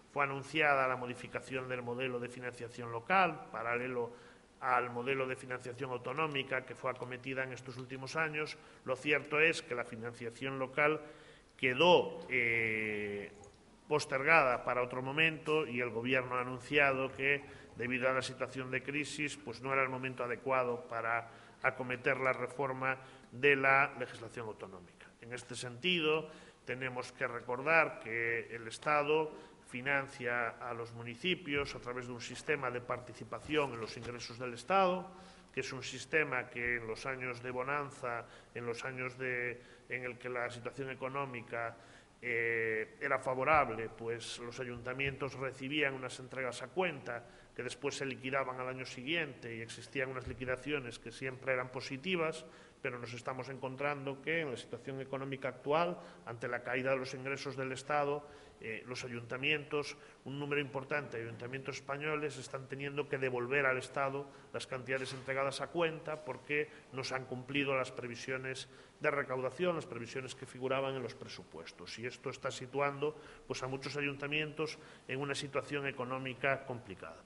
fue anunciada la modificación del modelo de financiación local, paralelo al modelo de financiación autonómica que fue acometida en estos últimos años. Lo cierto es que la financiación local quedó postergada para otro momento y el Gobierno ha anunciado que, debido a la situación de crisis, pues no era el momento adecuado para acometer la reforma de la legislación autonómica. En este sentido, tenemos que recordar que el Estado financia a los municipios a través de un sistema de participación en los ingresos del Estado, que es un sistema que en los años de bonanza, en los años en el que la situación económica era favorable, pues los ayuntamientos recibían unas entregas a cuenta que después se liquidaban al año siguiente y existían unas liquidaciones que siempre eran positivas, pero nos estamos encontrando que en la situación económica actual, ante la caída de los ingresos del Estado, los ayuntamientos, un número importante de ayuntamientos españoles, están teniendo que devolver al Estado las cantidades entregadas a cuenta porque no se han cumplido las previsiones de recaudación, las previsiones que figuraban en los presupuestos. Y esto está situando pues, a muchos ayuntamientos en una situación económica complicada.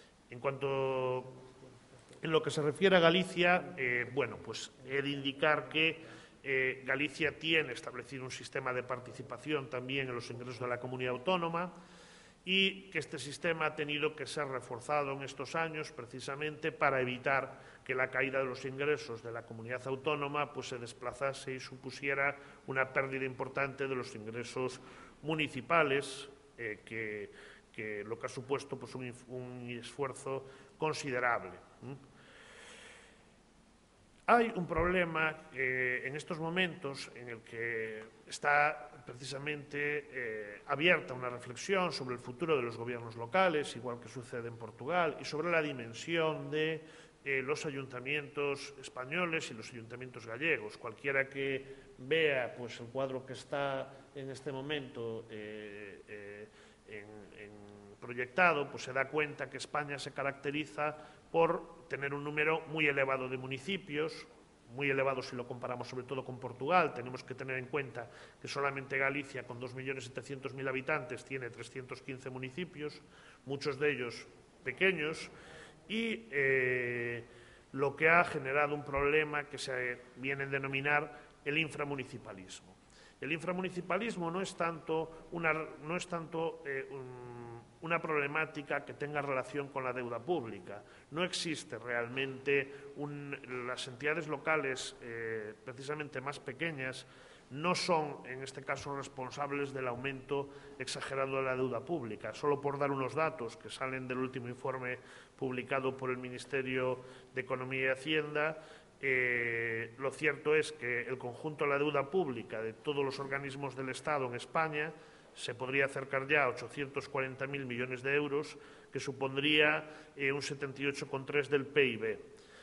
En lo que se refiere a Galicia, bueno, pues he de indicar que Galicia tiene establecido un sistema de participación también en los ingresos de la comunidad autónoma y que este sistema ha tenido que ser reforzado en estos años precisamente para evitar que la caída de los ingresos de la comunidad autónoma pues, se desplazase y supusiera una pérdida importante de los ingresos municipales, que lo que ha supuesto pues, un esfuerzo considerable. Hay un problema en estos momentos en el que está precisamente abierta una reflexión sobre el futuro de los gobiernos locales, igual que sucede en Portugal, y sobre la dimensión de los ayuntamientos españoles y los ayuntamientos gallegos. Cualquiera que vea pues, el cuadro que está en este momento proyectado, pues se da cuenta que España se caracteriza por tener un número muy elevado de municipios, muy elevado si lo comparamos sobre todo con Portugal. Tenemos que tener en cuenta que solamente Galicia, con 2.700.000 habitantes, tiene 315 municipios, muchos de ellos pequeños, y lo que ha generado un problema que se viene a denominar el inframunicipalismo. El inframunicipalismo no es tanto una problemática que tenga relación con la deuda pública. No existe realmente las entidades locales, precisamente más pequeñas, no son, en este caso, responsables del aumento exagerado de la deuda pública. Solo por dar unos datos que salen del último informe publicado por el Ministerio de Economía y Hacienda, lo cierto es que el conjunto de la deuda pública de todos los organismos del Estado en España se podría acercar ya a 840.000 millones de euros, que supondría un 78,3% del PIB.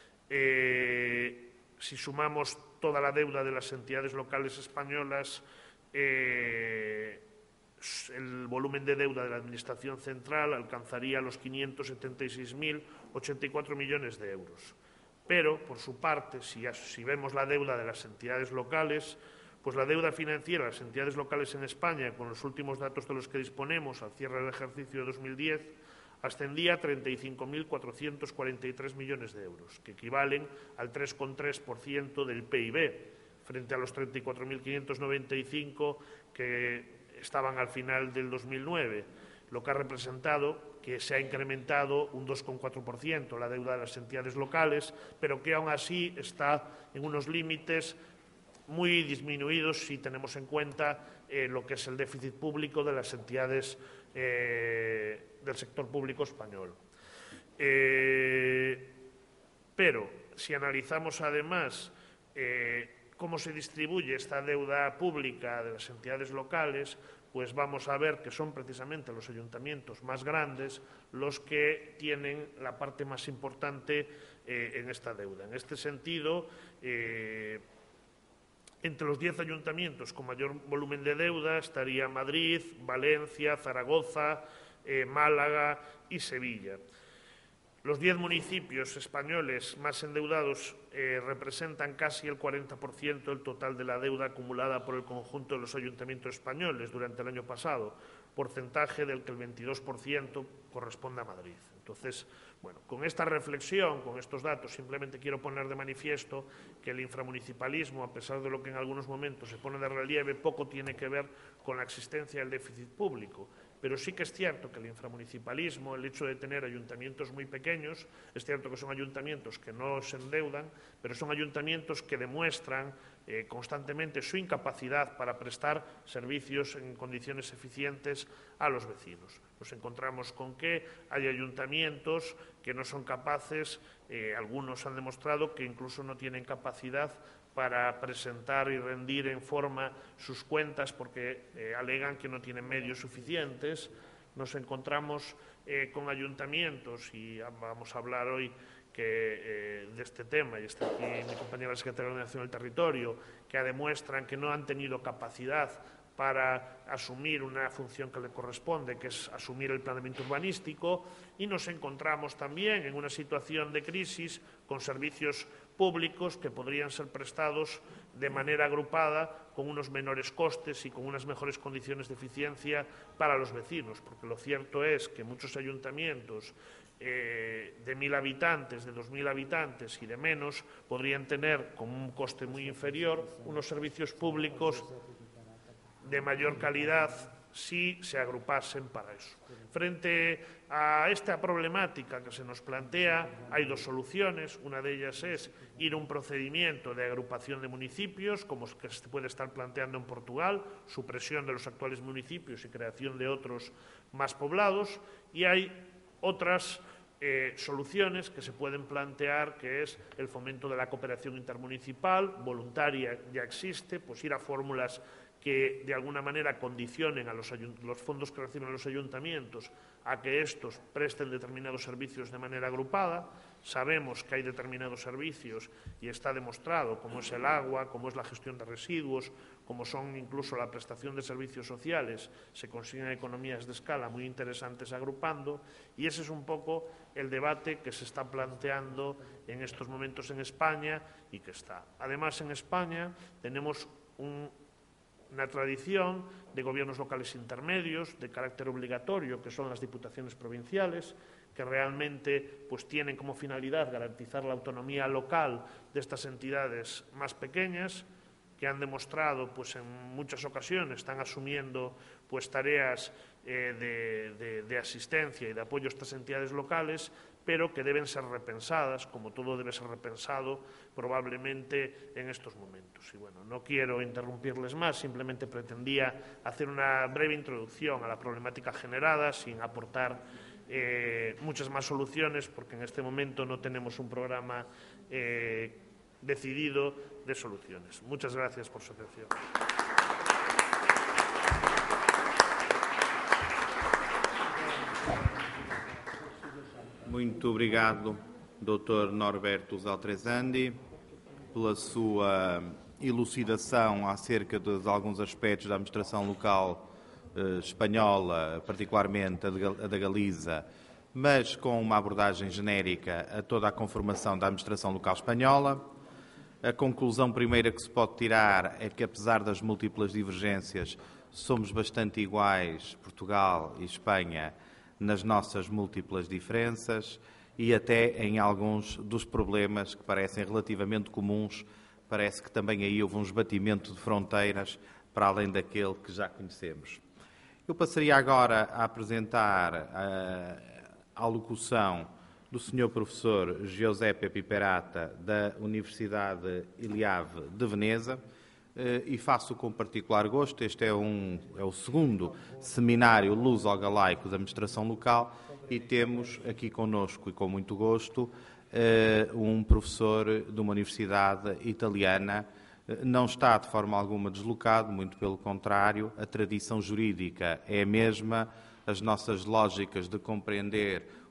Si sumamos toda la deuda de las entidades locales españolas, el volumen de deuda de la Administración central alcanzaría los 576.084 millones de euros. Pero, por su parte, si vemos la deuda de las entidades locales, pues la deuda financiera de las entidades locales en España, con los últimos datos de los que disponemos al cierre del ejercicio de 2010, ascendía a 35.443 millones de euros, que equivalen al 3,3% del PIB, frente a los 34.595 que estaban al final del 2009, lo que ha representado que se ha incrementado un 2,4% la deuda de las entidades locales, pero que aún así está en unos límites muy disminuidos si tenemos en cuenta lo que es el déficit público de las entidades del sector público español. Pero si analizamos además cómo se distribuye esta deuda pública de las entidades locales, pues vamos a ver que son precisamente los ayuntamientos más grandes los que tienen la parte más importante en esta deuda. En este sentido, entre los 10 ayuntamientos con mayor volumen de deuda estaría Madrid, Valencia, Zaragoza, Málaga y Sevilla. Los 10 municipios españoles más endeudados representan casi el 40% del total de la deuda acumulada por el conjunto de los ayuntamientos españoles durante el año pasado, porcentaje del que el 22% corresponde a Madrid. Entonces, bueno, con esta reflexión, con estos datos, simplemente quiero poner de manifiesto que el inframunicipalismo, a pesar de lo que en algunos momentos se pone de relieve, poco tiene que ver con la existencia del déficit público. Pero sí que es cierto que el inframunicipalismo, el hecho de tener ayuntamientos muy pequeños, es cierto que son ayuntamientos que no se endeudan, pero son ayuntamientos que demuestran constantemente su incapacidad para prestar servicios en condiciones eficientes a los vecinos. Nos encontramos con que hay ayuntamientos que no son capaces, algunos han demostrado que incluso no tienen capacidad para presentar y rendir en forma sus cuentas porque alegan que no tienen medios suficientes. Nos encontramos con ayuntamientos, y vamos a hablar hoy de este tema, y está aquí mi compañera secretaria de Ordenación del Territorio, que demuestran que no han tenido capacidad para asumir una función que le corresponde, que es asumir el planeamiento urbanístico, y nos encontramos también en una situación de crisis con servicios públicos que podrían ser prestados de manera agrupada con unos menores costes y con unas mejores condiciones de eficiencia para los vecinos, porque lo cierto es que muchos ayuntamientos de 1.000 habitantes, de 2.000 habitantes y de menos podrían tener con un coste muy inferior unos servicios públicos de mayor calidad si se agrupasen para eso. Frente a esta problemática que se nos plantea, hay dos soluciones. Una de ellas es ir a un procedimiento de agrupación de municipios, como que se puede estar planteando en Portugal, supresión de los actuales municipios y creación de otros más poblados, y hay otras soluciones que se pueden plantear, que es el fomento de la cooperación intermunicipal, voluntaria ya existe, pues ir a fórmulas que de alguna manera condicionen a los fondos que reciben los ayuntamientos a que estos presten determinados servicios de manera agrupada. Sabemos que hay determinados servicios y está demostrado, como es el agua, como es la gestión de residuos, como son incluso la prestación de servicios sociales, se consiguen economías de escala muy interesantes agrupando, y ese es un poco el debate que se está planteando en estos momentos en España y que está. Además, en España tenemos una tradición de gobiernos locales intermedios de carácter obligatorio, que son las diputaciones provinciales, que realmente pues, tienen como finalidad garantizar la autonomía local de estas entidades más pequeñas, que han demostrado pues, en muchas ocasiones, están asumiendo pues, tareas de asistencia y de apoyo a estas entidades locales, pero que deben ser repensadas, como todo debe ser repensado probablemente en estos momentos. Y bueno, no quiero interrumpirles más, simplemente pretendía hacer una breve introducción a la problemática generada, sin aportar muchas más soluciones, porque en este momento no tenemos un programa decidido de soluciones. Muchas gracias por su atención. Muito obrigado, Dr. Norberto Zaltrezandi, pela sua elucidação acerca de alguns aspectos da administração local espanhola, particularmente a da Galiza, mas com uma abordagem genérica a toda a conformação da administração local espanhola. A conclusão primeira que se pode tirar é que, apesar das múltiplas divergências, somos bastante iguais, Portugal e Espanha, nas nossas múltiplas diferenças e até em alguns dos problemas que parecem relativamente comuns. Parece que também aí houve um esbatimento de fronteiras para além daquele que já conhecemos. Eu passaria agora a apresentar a alocução do Sr. Professor Giuseppe Piperata, da Universidade Iliave de Veneza, e faço com particular gosto. Este é o segundo seminário luso-galaico da administração local e temos aqui connosco, e com muito gosto, um professor de uma universidade italiana. Não está de forma alguma deslocado, muito pelo contrário, a tradição jurídica é a mesma, as nossas lógicas de compreender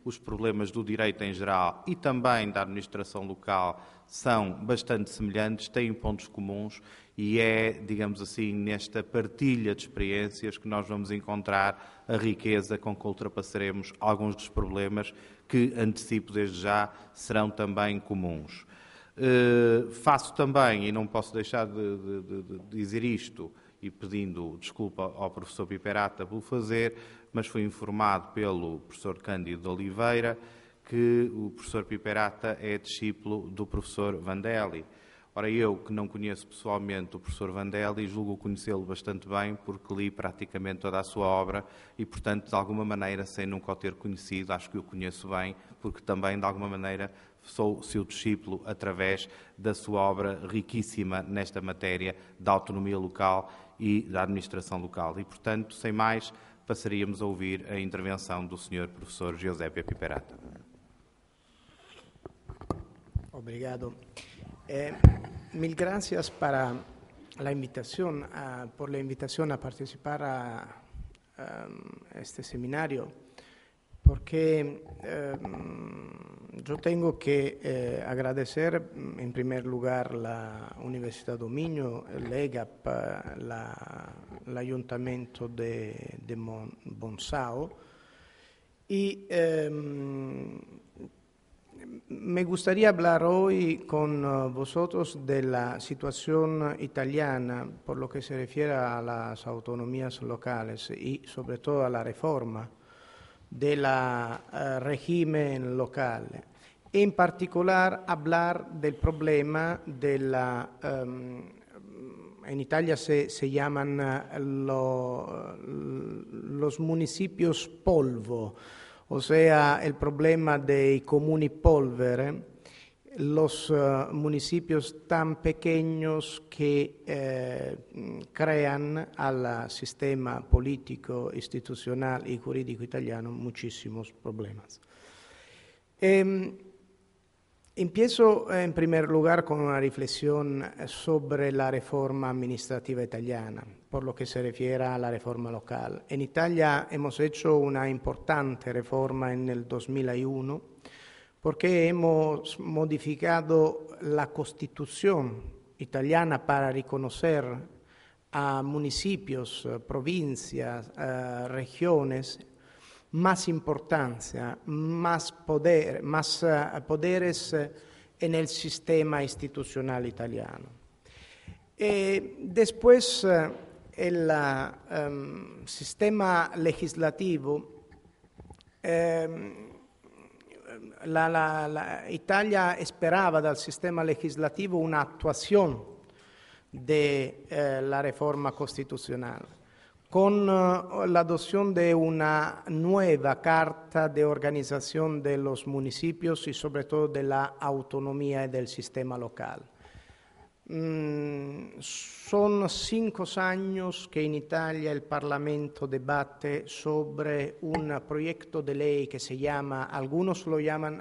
os problemas do direito em geral e também da administração local são bastante semelhantes, têm pontos comuns e é, digamos assim, nesta partilha de experiências que nós vamos encontrar a riqueza com que ultrapassaremos alguns dos problemas que, antecipo desde já, serão também comuns. Faço também, e não posso deixar de dizer isto, e pedindo desculpa ao professor Piperata pelo fazer, mas fui informado pelo professor Cândido de Oliveira que o professor Piperata é discípulo do professor Vandelli. Ora, eu, que não conheço pessoalmente o professor Vandelli, julgo conhecê-lo bastante bem, porque li praticamente toda a sua obra e, portanto, de alguma maneira, sem nunca o ter conhecido, acho que o conheço bem, porque também, de alguma maneira, sou seu discípulo através da sua obra riquíssima nesta matéria da autonomia local e da administração local. E, portanto, sem mais, passaríamos a ouvir a intervenção do Sr. Professor Giuseppe Piperata. Obrigado. Mil gracias para la invitación, por la invitación a participar a este seminario, porque yo tengo que agradecer en primer lugar la Universidad do Minho, el EGAP, el Ayuntamiento de Bonsao, y me gustaría hablar hoy con vosotros de la situación italiana por lo que se refiere a las autonomías locales y sobre todo a la reforma del régimen local. En particular, hablar del problema de la... en Italia se llaman los municipios polvo, o sea, el problema dei comuni polvere, los municipios tan pequeños que crean al sistema político, institucional y jurídico italiano muchísimos problemas. Empiezo en primer lugar con una reflexión sobre la reforma administrativa italiana, por lo que se refiere a la reforma local. En Italia hemos hecho una importante reforma en el 2001 porque hemos modificado la Constitución italiana para reconocer a municipios, provincias, regiones más importancia, más poderes en el sistema institucional italiano. Después, el sistema legislativo, Italia esperaba dal sistema legislativo una actuación de la reforma constitucional, con la adopción de una nueva carta de organización de los municipios y sobre todo de la autonomía y del sistema local. Son 5 años que en Italia el Parlamento debate sobre un proyecto de ley que se llama, algunos lo llaman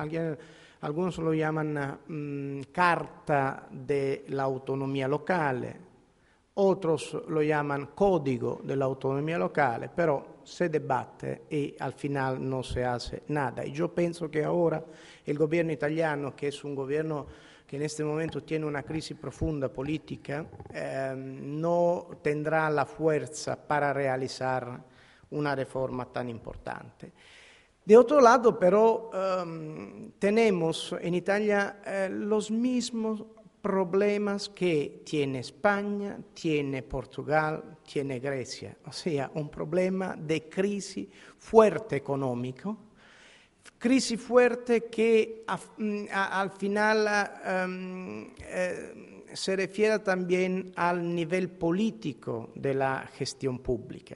Carta de la Autonomía Locale, otros lo llaman Código de la Autonomía Locale, pero se debate y al final no se hace nada. Y yo pienso que ahora el gobierno italiano, que es un gobierno que en este momento tiene una crisis profunda política, no tendrá la fuerza para realizar una reforma tan importante. De otro lado, pero, tenemos en Italia los mismos problemas que tiene España, tiene Portugal, tiene Grecia, o sea, un problema de crisis fuerte económico, crisis fuerte que al final se refiere también al nivel político de la gestión pública.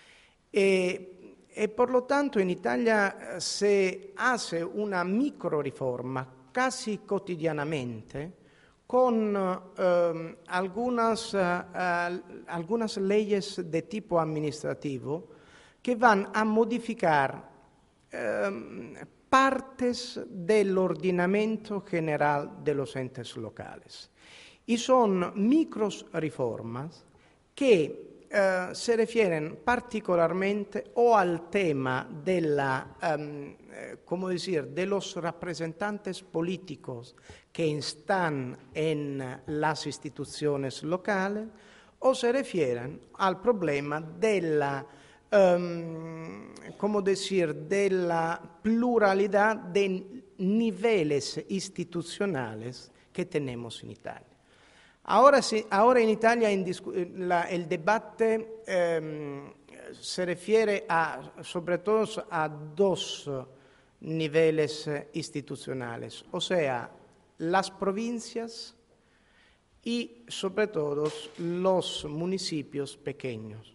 Y por lo tanto en Italia se hace una micro riforma casi cotidianamente con algunas leyes de tipo administrativo que van a modificar partes del ordenamiento general de los entes locales. Y son micros reformas que se refieren particularmente o al tema de los representantes políticos que están en las instituciones locales, o se refieren al problema de la pluralidad de niveles institucionales que tenemos en Italia. Ahora en Italia el debate se refiere sobre todo a dos niveles institucionales, o sea, las provincias y sobre todo los municipios pequeños.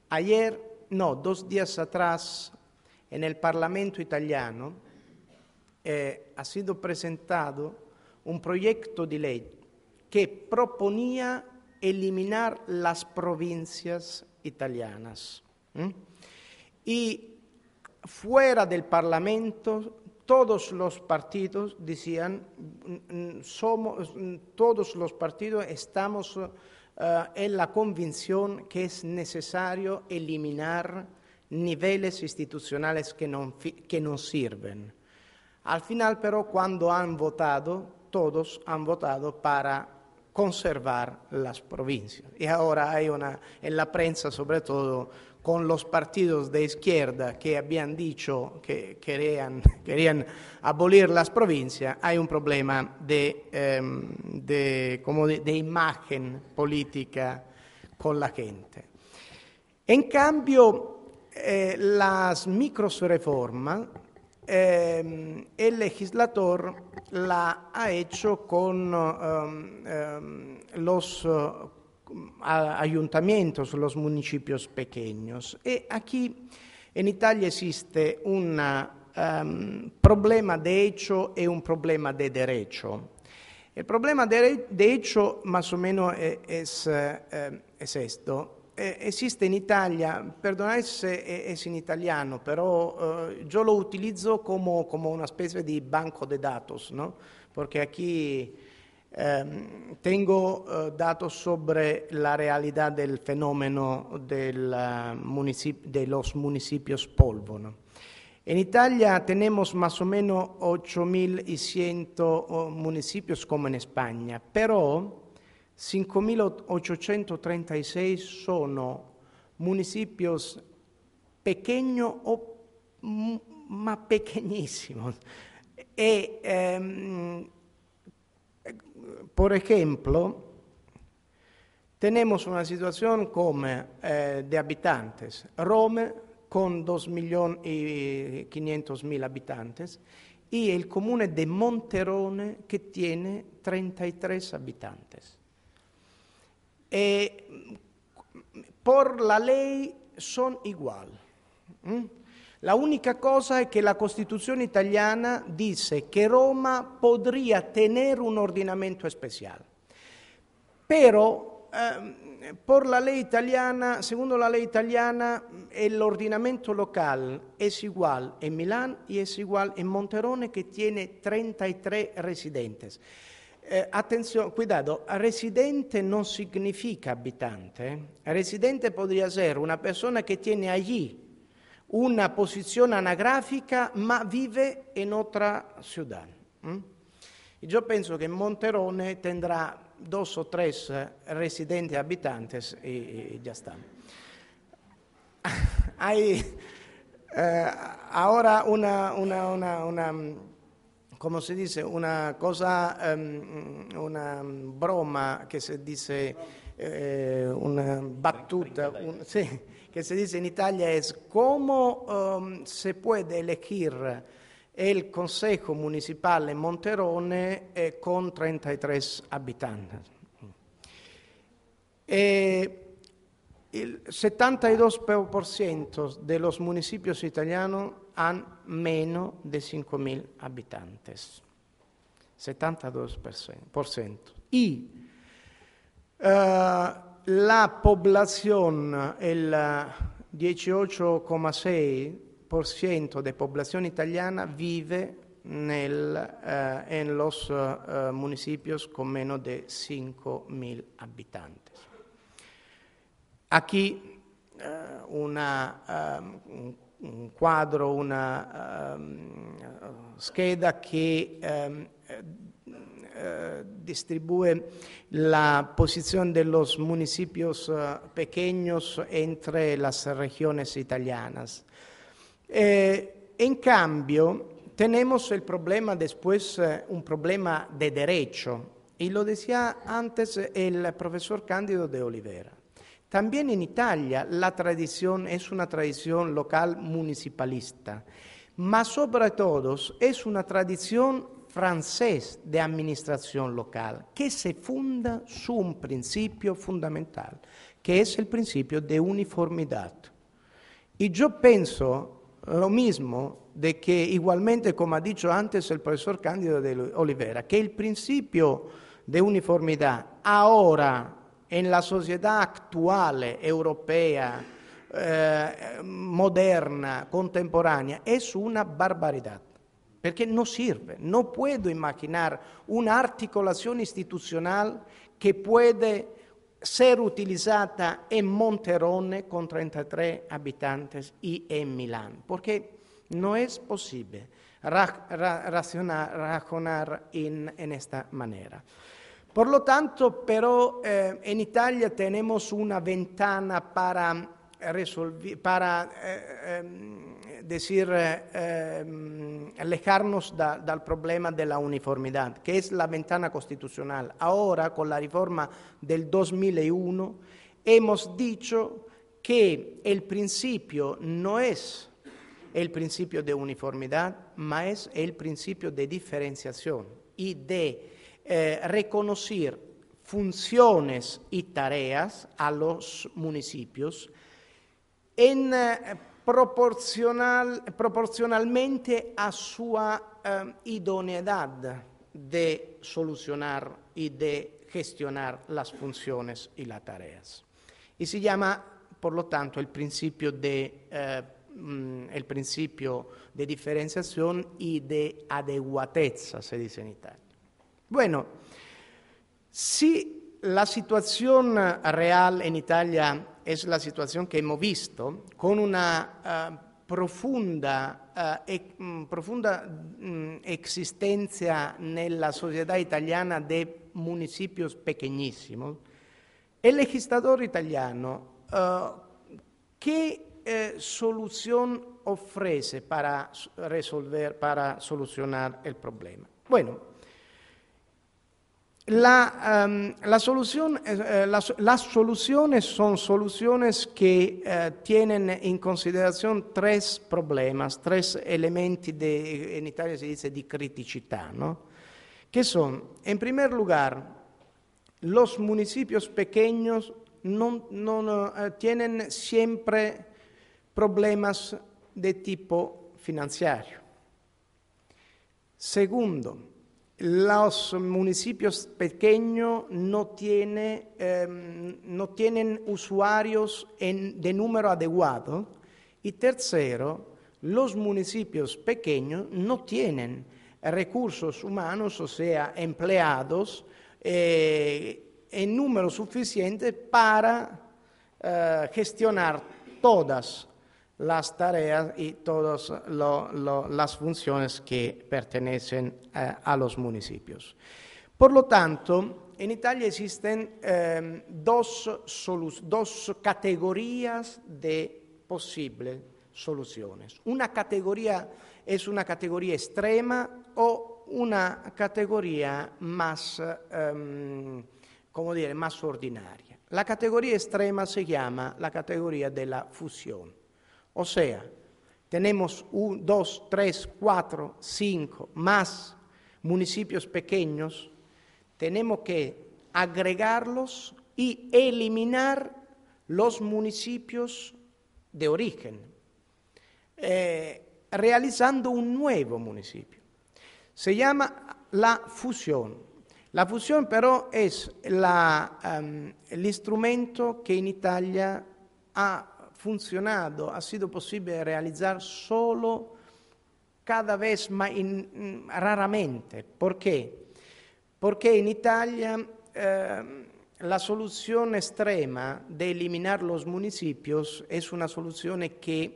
2 días atrás, en el Parlamento italiano ha sido presentado un proyecto de ley que proponía eliminar las provincias italianas. Y fuera del Parlamento, todos los partidos decían, todos los partidos estamos en la convicción que es necesario eliminar niveles institucionales que no sirven. Al final, pero, cuando han votado, todos han votado para conservar las provincias. Y ahora hay en la prensa, sobre todo, con los partidos de izquierda que habían dicho que querían abolir las provincias, hay un problema de imagen política con la gente. En cambio, las microreformas, el legislador la ha hecho con los ayuntamientos, los municipios pequeños. Y aquí en Italia existe un problema de hecho y un problema de derecho. El problema de hecho más o menos es esto. Existe en Italia, perdonad si es en italiano, pero yo lo utilizo como una especie de banco de datos, ¿no? Porque aquí tengo datos sobre la realidad del fenómeno de los municipios polvo, ¿no? En Italia tenemos más o menos 8.100 municipios como en España, pero 5.836 sono municipios pequeños o más pequeñísimos. Por ejemplo, tenemos una situación como de habitantes. Roma con 2.500.000 habitantes y el comune de Monterone que tiene 33 habitantes. Por la ley son igual. La única cosa es que la Constitución italiana dice que Roma podría tener un ordinamento especial. Pero por la ley italiana, segundo la ley italiana, el ordinamento local es igual en Milán y es igual en Monterone, que tiene 33 residentes. Atención, cuidado, residente no significa habitante. Residente podría ser una persona que tiene allí una posición anagrafica, ma vive en otra ciudad. Y yo pienso que Monterone tendrá 2 o 3 residentes habitantes y ya está. Hay ahora una ¿cómo se dice? Una cosa, una broma que se dice, una battuta, sí, que se dice en Italia es cómo se puede elegir el Consejo Municipal en Monterone con 33 habitantes. El 72% de los municipios italianos han menos de 5.000 habitantes. 72%. Y la población, el 18,6% de población italiana vive en los municipios con menos de 5.000 habitantes. aquí un quadro, una scheda que distribuye la posición de los municipios pequeños entre las regiones italianas. En cambio, tenemos el problema después, un problema de derecho, y lo decía antes el profesor Cándido de Olivera. También en Italia la tradición es una tradición local municipalista, mas sobre todo es una tradición francés de administración local que se funda su un principio fundamental, que es el principio de uniformidad. Y yo pienso lo mismo de que igualmente, como ha dicho antes el profesor Cándido de Olivera, que el principio de uniformidad ahora en la sociedad actual europea, moderna, contemporánea, es una barbaridad, porque no sirve. No puedo imaginar una articulación institucional que puede ser utilizada en Monterone con 33 habitantes y en Milán, porque no es posible razonar en esta manera. Por lo tanto, pero en Italia tenemos una ventana para alejarnos del problema de la uniformidad, que es la ventana constitucional. Ahora, con la reforma del 2001, hemos dicho que el principio no es el principio de uniformidad, mas es el principio de diferenciación y de reconocer funciones y tareas a los municipios en proporcionalmente a su idoneidad de solucionar y de gestionar las funciones y las tareas. Y se llama, por lo tanto, el principio de diferenciación y de adecuatezza, se dice en Italia. Bueno, si la situación real en Italia es la situación que hemos visto, con una profunda existencia nella società italiana de municipios pequeñísimos, el legislador italiano, ¿qué solución ofrece para solucionar el problema? Bueno, las soluciones son soluciones que tienen en consideración tres problemas, tres elementos en Italia se dice di criticità, ¿no? Que son, en primer lugar, los municipios pequeños no tienen siempre problemas de tipo financiero. Segundo, los municipios pequeños no tienen usuarios de número adecuado. Y tercero, los municipios pequeños no tienen recursos humanos, o sea, empleados en número suficiente para gestionar todas las tareas y todas las funciones que pertenecen a los municipios. Por lo tanto, en Italia existen dos categorías de posibles soluciones. Una categoría es una categoría extrema o una categoría más, más ordinaria. La categoría extrema se llama la categoría de la fusión. O sea, tenemos 2, 3, 4, 5 más municipios pequeños, tenemos que agregarlos y eliminar los municipios de origen, realizando un nuevo municipio. Se llama la fusión. La fusión, pero, es el instrumento que en Italia ha funcionado, ha sido posible realizar solo cada vez más raramente. ¿Por qué? Porque en Italia la solución extrema de eliminar los municipios es una solución que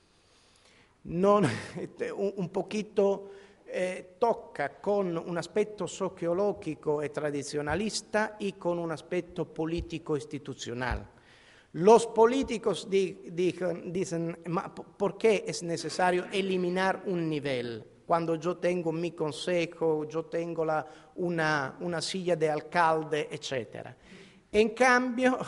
un poquito toca con un aspetto sociológico y tradicionalista y con un aspetto político institucional. Los políticos dicen, ¿por qué es necesario eliminar un nivel? Cuando yo tengo mi consejo, yo tengo una silla de alcalde, etc. En cambio,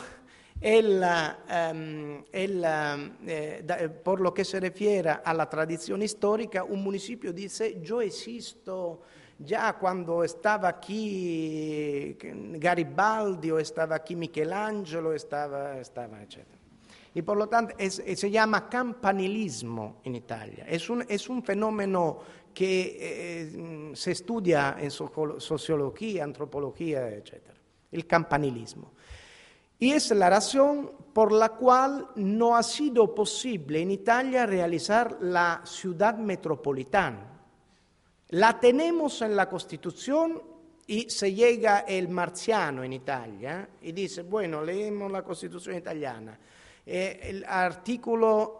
por lo que se refiere a la tradición histórica, un municipio dice, yo existo ya cuando estaba aquí Garibaldi o estaba aquí Michelangelo, estaba etc. Y por lo tanto se llama campanilismo en Italia. Es un fenómeno que se estudia en sociología, antropología, etc. El campanilismo. Y es la razón por la cual no ha sido posible en Italia realizar la ciudad metropolitana. La tenemos en la Constitución y se llega el marziano en Italia y dice, bueno, leemos la Constitución italiana. El artículo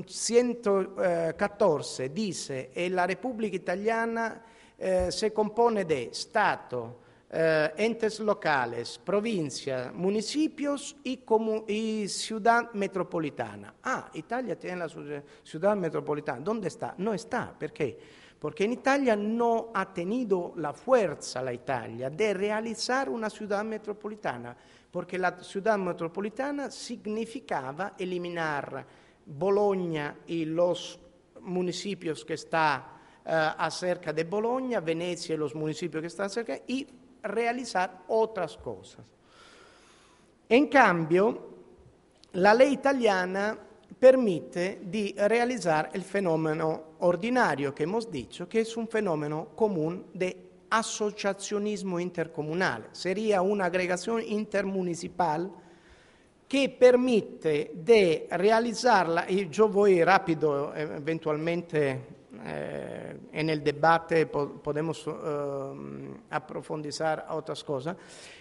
114 dice que la República Italiana se compone de Stato, entes locales, provincia, municipios y ciudad metropolitana. Italia tiene la ciudad metropolitana. ¿Dónde está? No está. ¿Por qué? Porque en Italia no ha tenido la fuerza la Italia de realizar una ciudad metropolitana, porque la ciudad metropolitana significaba eliminar Bologna y los municipios que están acerca de Bologna, Venecia y los municipios que están cerca, y realizar otras cosas. En cambio, la ley italiana permite di realizar el fenómeno ordinario que hemos dicho, que es un fenómeno común de asociacionismo intercomunal. Sería una agregación intermunicipal que permite de realizarla, y yo voy rápido, eventualmente en el debate podemos aprofundizar otras cosas,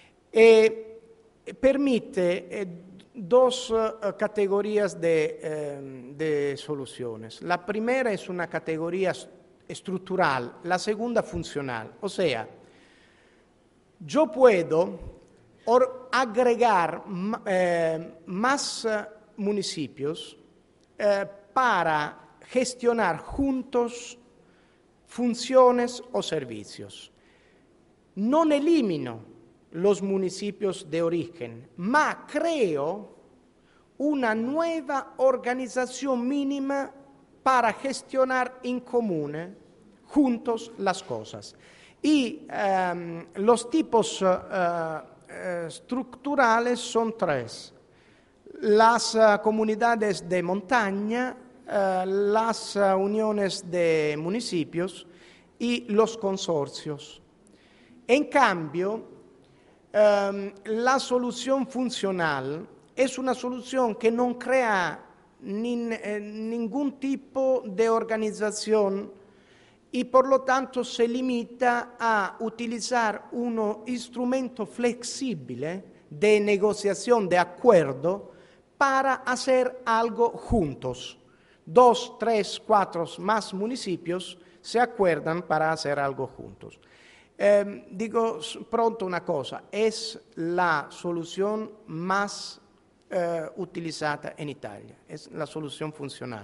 permite dos categorías de soluciones. La primera es una categoría estructural, la segunda funcional. O sea, yo puedo agregar más municipios para gestionar juntos funciones o servicios. No elimino los municipios de origen, ma creo una nueva organización mínima para gestionar en común juntos las cosas. Y los tipos estructurales son tres: las comunidades de montaña, las uniones de municipios y los consorcios. En cambio, la solución funcional es una solución que no crea ningún tipo de organización y por lo tanto se limita a utilizar un instrumento flexible de negociación, de acuerdo, para hacer algo juntos. 2, 3, 4 más municipios se acuerdan para hacer algo juntos. Digo pronto una cosa, es la solución más utilizada en Italia, es la solución funcional.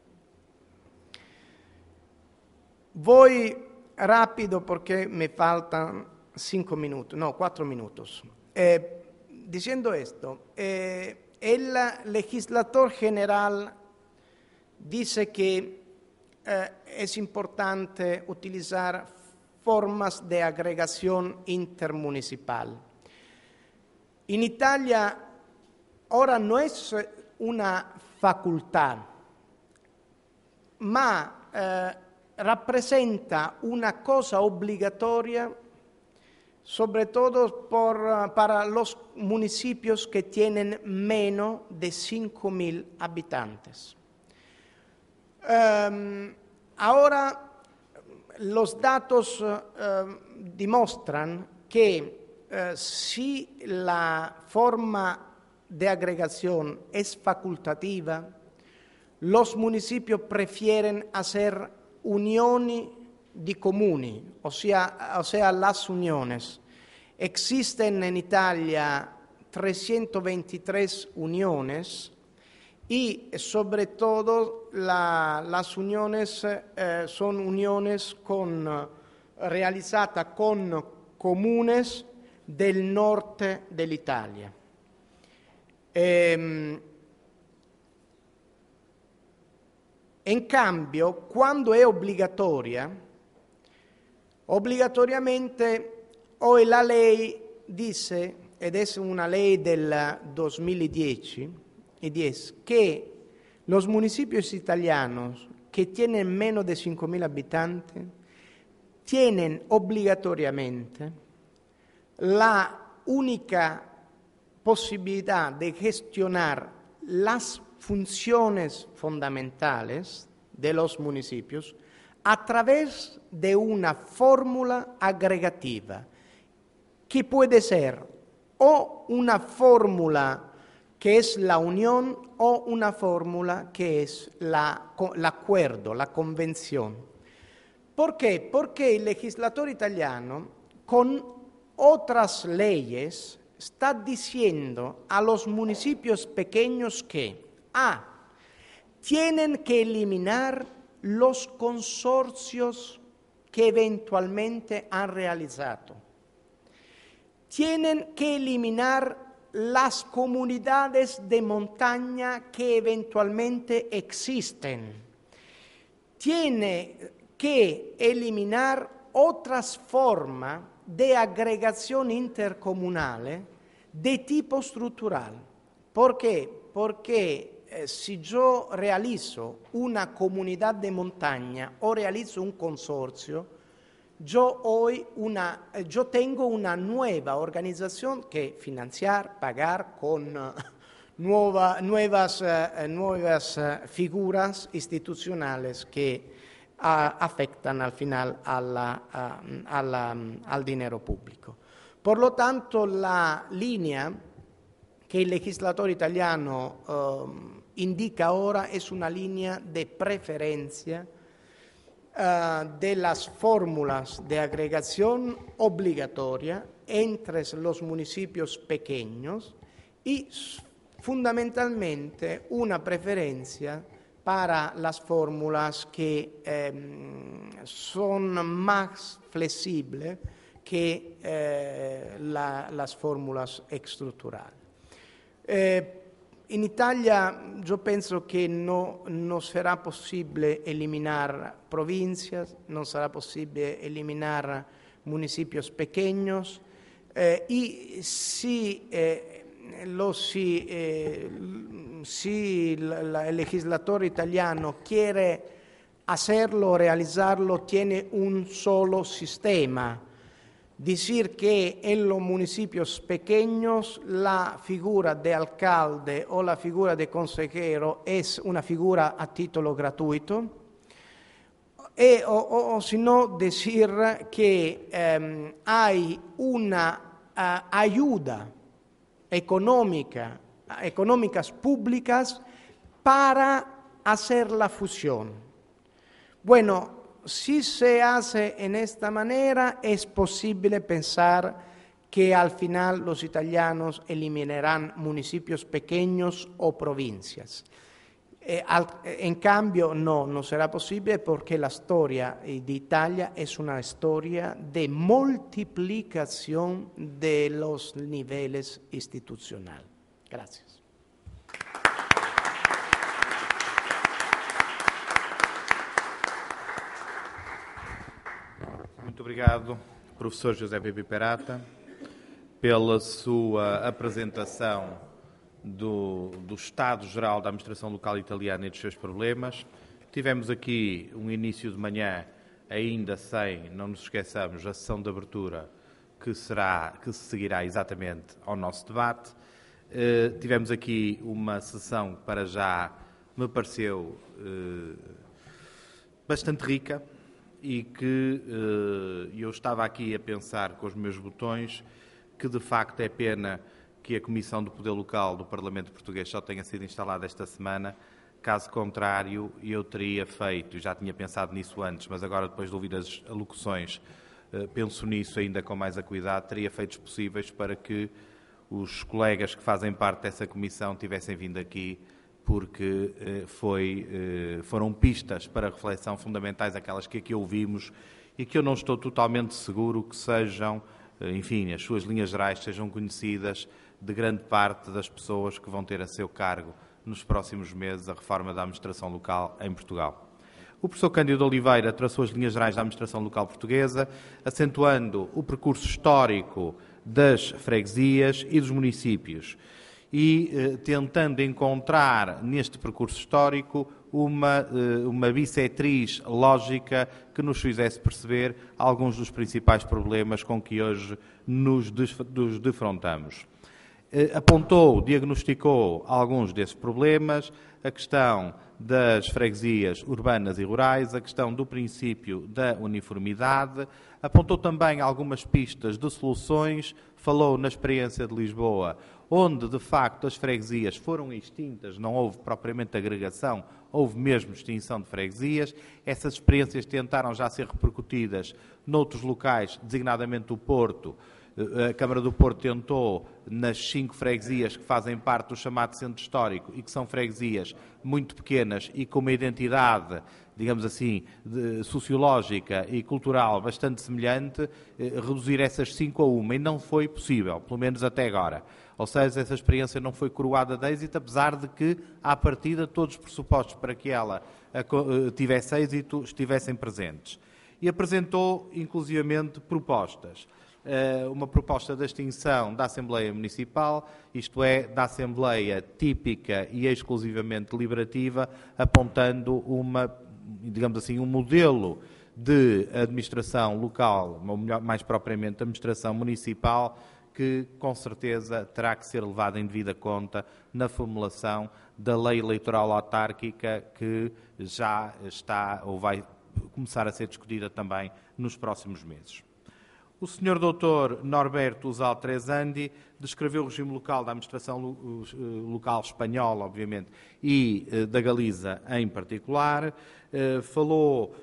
Voy rápido porque me faltan 4 minutos. Diciendo esto, el legislador general dice que es importante utilizar formas de agregación intermunicipal. En Italia ahora no es una facultad, ma rappresenta una cosa obligatoria, sobre todo para los municipios que tienen menos de 5.000 habitantes. Ahora los datos demuestran que si la forma de agregación es facultativa, los municipios prefieren hacer uniones de comuni, o sea, las uniones. Existen en Italia 323 uniones y sobre todo las uniones son uniones realizadas con comunes del norte dell'Italia. En cambio, cuando è obbligatoria, obbligatoriamente hoy la ley dice, ed es una ley del 2010, que los municipios italianos que tienen menos de 5.000 habitantes tienen obligatoriamente la única posibilidad de gestionar las funciones fundamentales de los municipios a través de una fórmula agregativa, que puede ser o una fórmula que es la unión o una fórmula que es l'acuerdo, la convención. ¿Por qué? Porque el legislador italiano, con otras leyes, está diciendo a los municipios pequeños que tienen que eliminar los consorcios que eventualmente han realizado. Tienen que eliminar las comunidades de montaña que eventualmente existen. Tiene que eliminar otras formas de agregación intercomunale de tipo estructural. ¿Por qué? Porque si yo realizo una comunidad de montaña o realizo un consorcio, yo tengo una nueva organización que financiar, pagar con nuevas figuras institucionales que afectan al final al dinero público. Por lo tanto, la línea que el legislador italiano indica ahora es una línea de preferencia de las fórmulas de agregación obligatoria entre los municipios pequeños y fundamentalmente una preferencia para las fórmulas que son más flexibles que las fórmulas estructurales. En Italia yo pienso que no será posible eliminar provincias, no será posible eliminar municipios pequeños y si el legislador italiano quiere hacerlo, realizarlo, tiene un solo sistema. Decir que en los municipios pequeños la figura de alcalde o la figura de consejero es una figura a título gratuito, o si no decir que hay una ayuda económicas públicas para hacer la fusión. Bueno, si se hace en esta manera, es posible pensar que al final los italianos eliminarán municipios pequeños o provincias. En cambio, no será posible porque la historia de Italia es una historia de multiplicación de los niveles institucionales. Gracias. Muito obrigado, professor José Pepe Perata, pela sua apresentação do Estado-Geral da Administração Local Italiana e dos seus problemas. Tivemos aqui um início de manhã ainda sem, não nos esqueçamos, a sessão de abertura que se seguirá exatamente ao nosso debate. Tivemos aqui uma sessão que para já me pareceu bastante rica e que eu estava aqui a pensar com os meus botões que de facto é pena que a Comissão do Poder Local do Parlamento Português só tenha sido instalada esta semana. Caso contrário, eu teria feito, já tinha pensado nisso antes, mas agora, depois de ouvir as alocuções, penso nisso ainda com mais acuidade, teria feito os possíveis para que os colegas que fazem parte dessa comissão tivessem vindo aqui, porque foram pistas para reflexão fundamentais, aquelas que aqui ouvimos, e que eu não estou totalmente seguro que sejam, enfim, as suas linhas gerais sejam conhecidas de grande parte das pessoas que vão ter a seu cargo nos próximos meses a reforma da administração local em Portugal. O professor Cândido Oliveira traçou as linhas gerais da administração local portuguesa, acentuando o percurso histórico das freguesias e dos municípios e tentando encontrar neste percurso histórico uma bissetriz lógica que nos fizesse perceber alguns dos principais problemas com que hoje nos defrontamos. Apontou, diagnosticou alguns desses problemas, a questão das freguesias urbanas e rurais, a questão do princípio da uniformidade, apontou também algumas pistas de soluções, falou na experiência de Lisboa, onde de facto as freguesias foram extintas, não houve propriamente agregação, houve mesmo extinção de freguesias. Essas experiências tentaram já ser repercutidas noutros locais, designadamente o Porto. A Câmara do Porto tentou, nas 5 freguesias que fazem parte do chamado centro histórico e que são freguesias muito pequenas e com uma identidade, digamos assim, sociológica e cultural bastante semelhante, reduzir essas 5 a 1, e não foi possível, pelo menos até agora. Ou seja, essa experiência não foi coroada de êxito, apesar de que, à partida, todos os pressupostos para que ela tivesse êxito estivessem presentes. E apresentou, inclusivamente, propostas. Uma proposta de extinção da Assembleia Municipal, isto é, da Assembleia típica e exclusivamente deliberativa, apontando digamos assim, um modelo de administração local, ou melhor, mais propriamente, administração municipal, que com certeza terá que ser levada em devida conta na formulação da lei eleitoral autárquica, que já está ou vai começar a ser discutida também nos próximos meses. O Sr. Dr. Norberto Uzal Trezandi descreveu o regime local da administração local espanhola, obviamente, e da Galiza em particular. Falou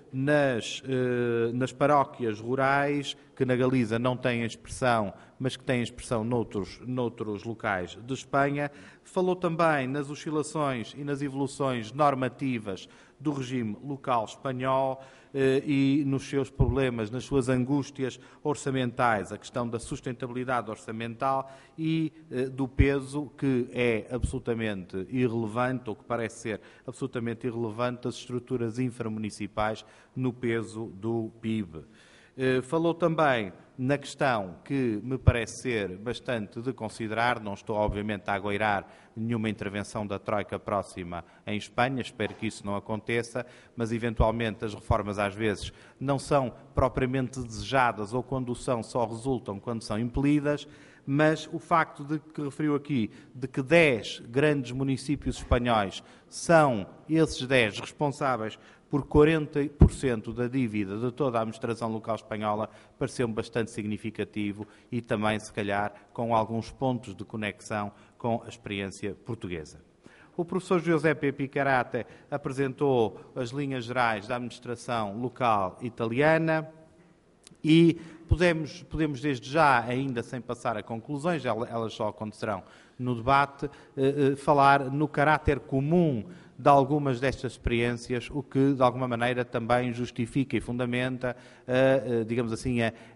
nas paróquias rurais, que na Galiza não têm expressão, mas que têm expressão noutros locais de Espanha. Falou também nas oscilações e nas evoluções normativas do regime local espanhol e nos seus problemas, nas suas angústias orçamentais, a questão da sustentabilidade orçamental e do peso que é absolutamente irrelevante, ou que parece ser absolutamente irrelevante, das estruturas inframunicipais no peso do PIB. Falou também na questão que me parece ser bastante de considerar, não estou obviamente a agoirar nenhuma intervenção da Troika próxima em Espanha, espero que isso não aconteça, mas eventualmente as reformas às vezes não são propriamente desejadas ou quando são só resultam quando são impelidas, mas o facto de que referiu aqui, de que 10 grandes municípios espanhóis são esses 10 responsáveis por 40% da dívida de toda a administração local espanhola, pareceu-me bastante significativo e também, se calhar, com alguns pontos de conexão com a experiência portuguesa. O professor Giuseppe Piccarate apresentou as linhas gerais da administração local italiana e podemos desde já, ainda sem passar a conclusões, elas só acontecerão no debate, falar no caráter comum de algumas destas experiências, o que, de alguma maneira, também justifica e fundamenta, digamos assim,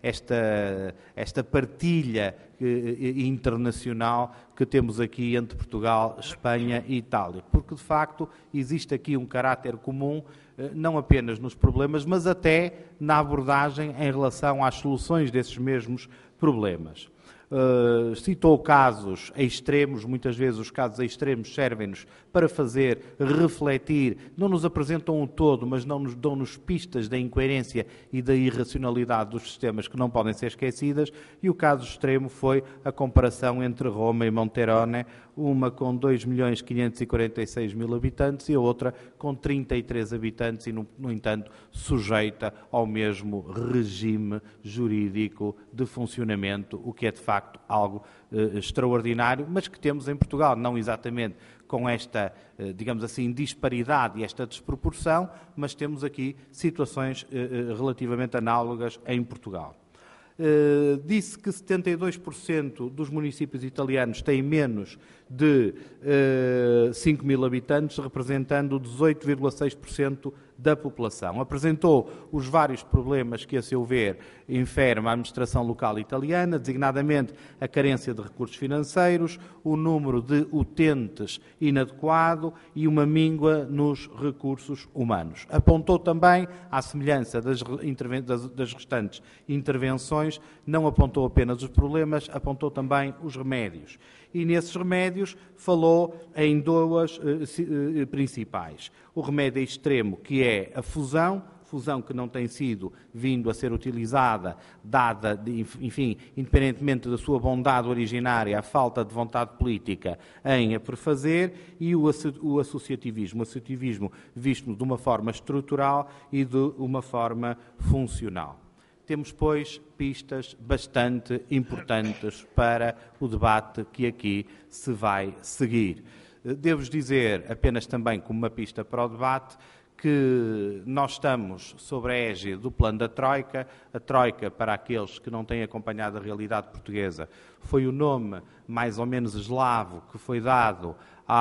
esta partilha internacional que temos aqui entre Portugal, Espanha e Itália. Porque, de facto, existe aqui um caráter comum, não apenas nos problemas, mas até na abordagem em relação às soluções desses mesmos problemas. Citou casos extremos, muitas vezes os casos extremos servem-nos para fazer refletir, não nos apresentam o todo, mas não nos dão-nos pistas da incoerência e da irracionalidade dos sistemas que não podem ser esquecidas, e o caso extremo foi a comparação entre Roma e Monterone, uma com 2.546.000 habitantes e a outra com 33 habitantes e, no entanto, sujeita ao mesmo regime jurídico de funcionamento, o que é de facto facto algo extraordinário, mas que temos em Portugal, não exatamente com esta, digamos assim, disparidade e esta desproporção, mas temos aqui situações relativamente análogas em Portugal. Disse que 72% dos municípios italianos têm menos de 5 mil habitantes, representando 18,6% da população. Apresentou os vários problemas que, a seu ver, enferma a administração local italiana, designadamente a carência de recursos financeiros, o número de utentes inadequado e uma míngua nos recursos humanos. Apontou também, à semelhança das restantes intervenções, não apontou apenas os problemas, apontou também os remédios. E nesses remédios falou em duas principais. O remédio extremo, que é a fusão que não tem sido vindo a ser utilizada, dada, enfim, independentemente da sua bondade originária, a falta de vontade política em a prefazer, e o associativismo. O associativismo visto de uma forma estrutural e de uma forma funcional. Temos, pois, pistas bastante importantes para o debate que aqui se vai seguir. Devo-vos dizer, apenas também como uma pista para o debate, que nós estamos sob a égide do plano da Troika. A Troika, para aqueles que não têm acompanhado a realidade portuguesa, foi o nome mais ou menos eslavo que foi dado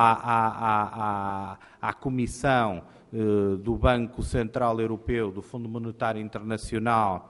à Comissão do Banco Central Europeu, do Fundo Monetário Internacional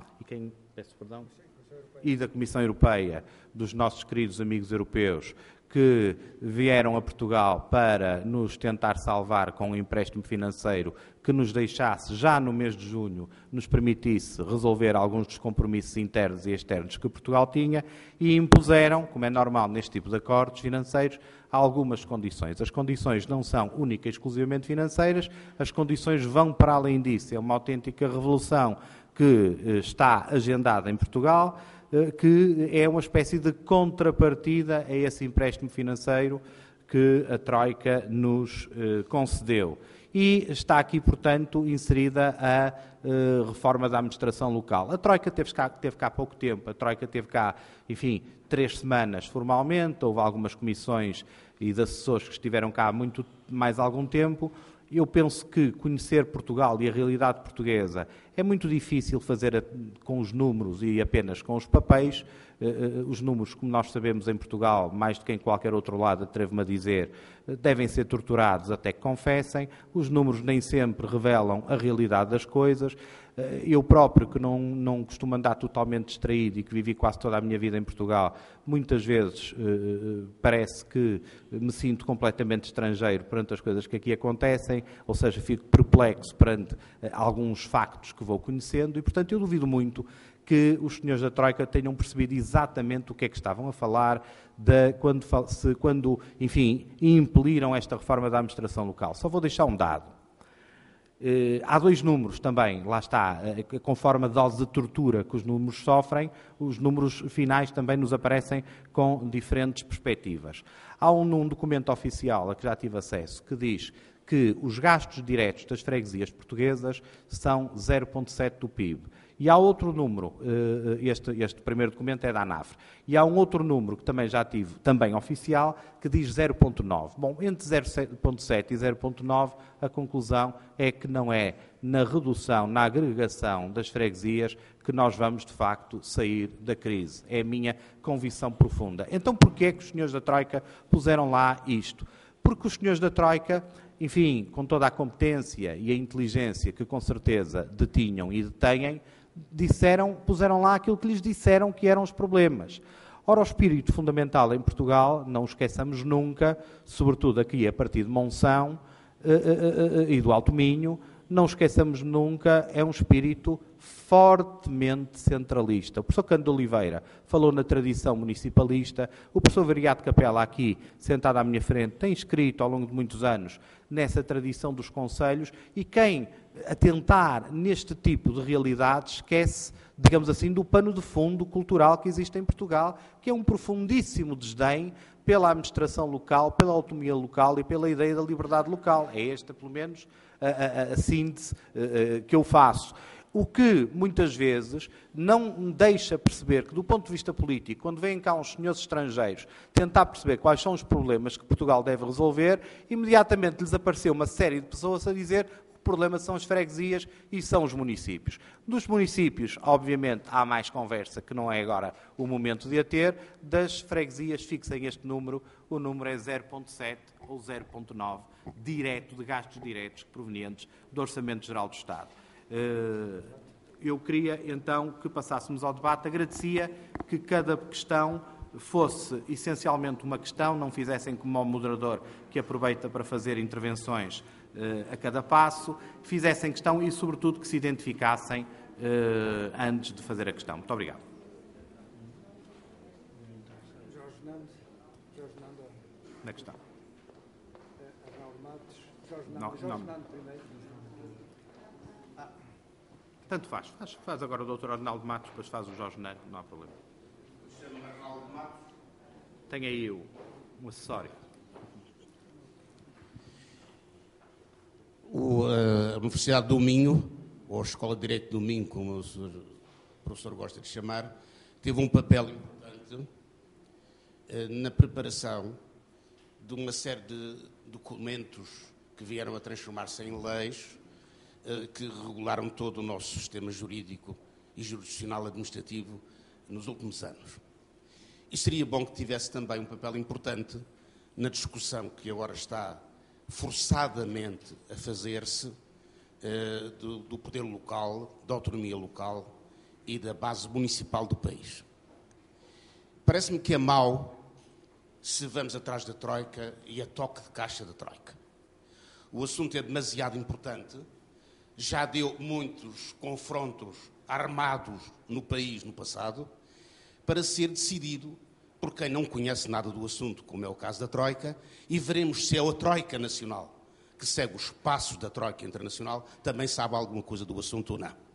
e da Comissão Europeia, dos nossos queridos amigos europeus, que vieram a Portugal para nos tentar salvar com um empréstimo financeiro que nos deixasse, já no mês de junho, nos permitisse resolver alguns dos compromissos internos e externos que Portugal tinha, e impuseram, como é normal neste tipo de acordos financeiros, algumas condições. As condições não são únicas e exclusivamente financeiras, as condições vão para além disso. É uma autêntica revolução que está agendada em Portugal, que é uma espécie de contrapartida a esse empréstimo financeiro que a Troika nos concedeu. E está aqui, portanto, inserida a reforma da administração local. A Troika teve cá pouco tempo, a Troika teve cá, enfim, 3 semanas formalmente, houve algumas comissões e de assessores que estiveram cá muito mais algum tempo. Eu penso que conhecer Portugal e a realidade portuguesa é muito difícil fazer com os números e apenas com os papéis. Os números, como nós sabemos em Portugal, mais do que em qualquer outro lado, atrevo-me a dizer, devem ser torturados até que confessem. Os números nem sempre revelam a realidade das coisas. Eu próprio, que não costumo andar totalmente distraído e que vivi quase toda a minha vida em Portugal, muitas vezes parece que me sinto completamente estrangeiro perante as coisas que aqui acontecem, ou seja, fico perplexo perante alguns factos que vou conhecendo e, portanto, eu duvido muito que os senhores da Troika tenham percebido exatamente o que é que estavam a falar quando, enfim, impeliram esta reforma da administração local. Só vou deixar um dado. Há 2 números também, lá está, conforme a dose de tortura que os números sofrem, os números finais também nos aparecem com diferentes perspectivas. Há num documento oficial a que já tive acesso que diz que os gastos diretos das freguesias portuguesas são 0,7% do PIB. E há outro número, este primeiro documento é da ANAFRE, e há um outro número que também já tive, também oficial, que diz 0,9%. Bom, entre 0,7% e 0,9%, a conclusão é que não é na redução, na agregação das freguesias que nós vamos, de facto, sair da crise. É a minha convicção profunda. Então, porquê é que os senhores da Troika puseram lá isto? Porque os senhores da Troika, enfim, com toda a competência e a inteligência que com certeza detinham e detêm, puseram lá aquilo que lhes disseram que eram os problemas. Ora, o espírito fundamental em Portugal, não o esqueçamos nunca, sobretudo aqui a partir de Monção e do Alto Minho, não esqueçamos nunca, é um espírito fortemente centralista. O professor Cândido Oliveira falou na tradição municipalista, o professor Variado Capela aqui, sentado à minha frente, tem escrito ao longo de muitos anos nessa tradição dos concelhos, e quem atentar neste tipo de realidade esquece, digamos assim, do pano de fundo cultural que existe em Portugal, que é um profundíssimo desdém pela administração local, pela autonomia local e pela ideia da liberdade local. É esta, pelo menos, a síntese que eu faço. O que, muitas vezes, não deixa perceber que, do ponto de vista político, quando vêm cá uns senhores estrangeiros tentar perceber quais são os problemas que Portugal deve resolver, imediatamente lhes apareceu uma série de pessoas a dizer que o problema são as freguesias e são os municípios. Dos municípios, obviamente, há mais conversa, que não é agora o momento de a ter. Das freguesias, fixem este número, o número é 0,7 ou 0,9, direto, de gastos diretos provenientes do Orçamento Geral do Estado. Eu queria, então, que passássemos ao debate. Agradecia que cada questão fosse essencialmente uma questão, não fizessem como o moderador, que aproveita para fazer intervenções a cada passo, fizessem questão e, sobretudo, que se identificassem antes de fazer a questão. Muito obrigado. Na questão. Não. Tanto faz. Faz agora o Dr. Arnaldo Matos, depois faz o Jorge Nando, não há problema. Chama-me Arnaldo Matos. Tem aí um acessório. A Universidade do Minho, ou a Escola de Direito do Minho, como o professor gosta de chamar, teve um papel importante na preparação de uma série de documentos que vieram a transformar-se em leis que regularam todo o nosso sistema jurídico e jurisdicional administrativo nos últimos anos. E seria bom que tivesse também um papel importante na discussão que agora está forçadamente a fazer-se do poder local, da autonomia local e da base municipal do país. Parece-me que é mau se vamos atrás da Troika e a toque de caixa da Troika. O assunto é demasiado importante, já deu muitos confrontos armados no país no passado, para ser decidido por quem não conhece nada do assunto, como é o caso da Troika, e veremos se é a Troika Nacional, que segue os passos da Troika Internacional, também sabe alguma coisa do assunto ou não.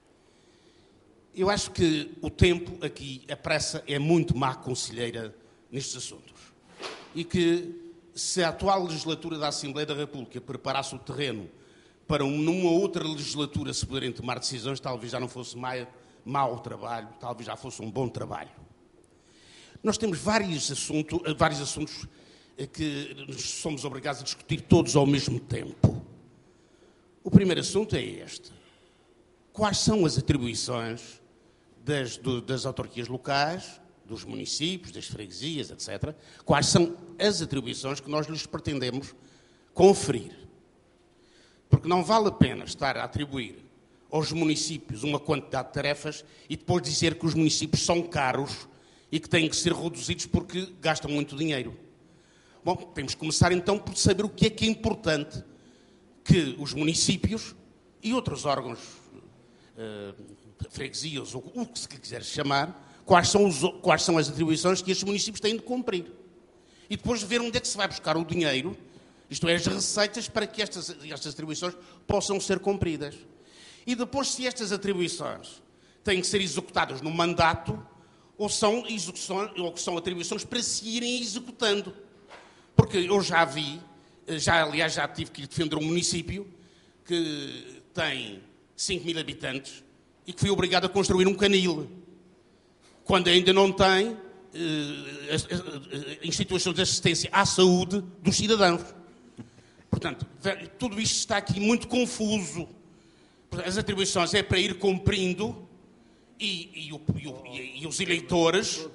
Eu acho que o tempo aqui, a pressa, é muito má conselheira nestes assuntos. E que, se a atual legislatura da Assembleia da República preparasse o terreno para numa outra legislatura se poderem tomar decisões, talvez já não fosse mau trabalho, talvez já fosse um bom trabalho. Nós temos vários assuntos que somos obrigados a discutir todos ao mesmo tempo. O primeiro assunto é este. Quais são as atribuições das autarquias locais, dos municípios, das freguesias, etc. Quais são as atribuições que nós lhes pretendemos conferir? Porque não vale a pena estar a atribuir aos municípios uma quantidade de tarefas e depois dizer que os municípios são caros e que têm que ser reduzidos porque gastam muito dinheiro. Bom, temos que começar então por saber o que é importante que os municípios e outros órgãos, freguesias, ou o que se quiser chamar, quais são as atribuições que estes municípios têm de cumprir. E depois ver onde é que se vai buscar o dinheiro, isto é, as receitas, para que estas atribuições possam ser cumpridas. E depois, se estas atribuições têm que ser executadas no mandato, ou são atribuições para se irem executando. Porque eu já vi, aliás, já tive que defender um município que tem 5.000 habitantes e que foi obrigado a construir um canil, quando ainda não tem instituições de assistência à saúde dos cidadãos. Portanto, tudo isto está aqui muito confuso. As atribuições é para ir cumprindo e os eleitores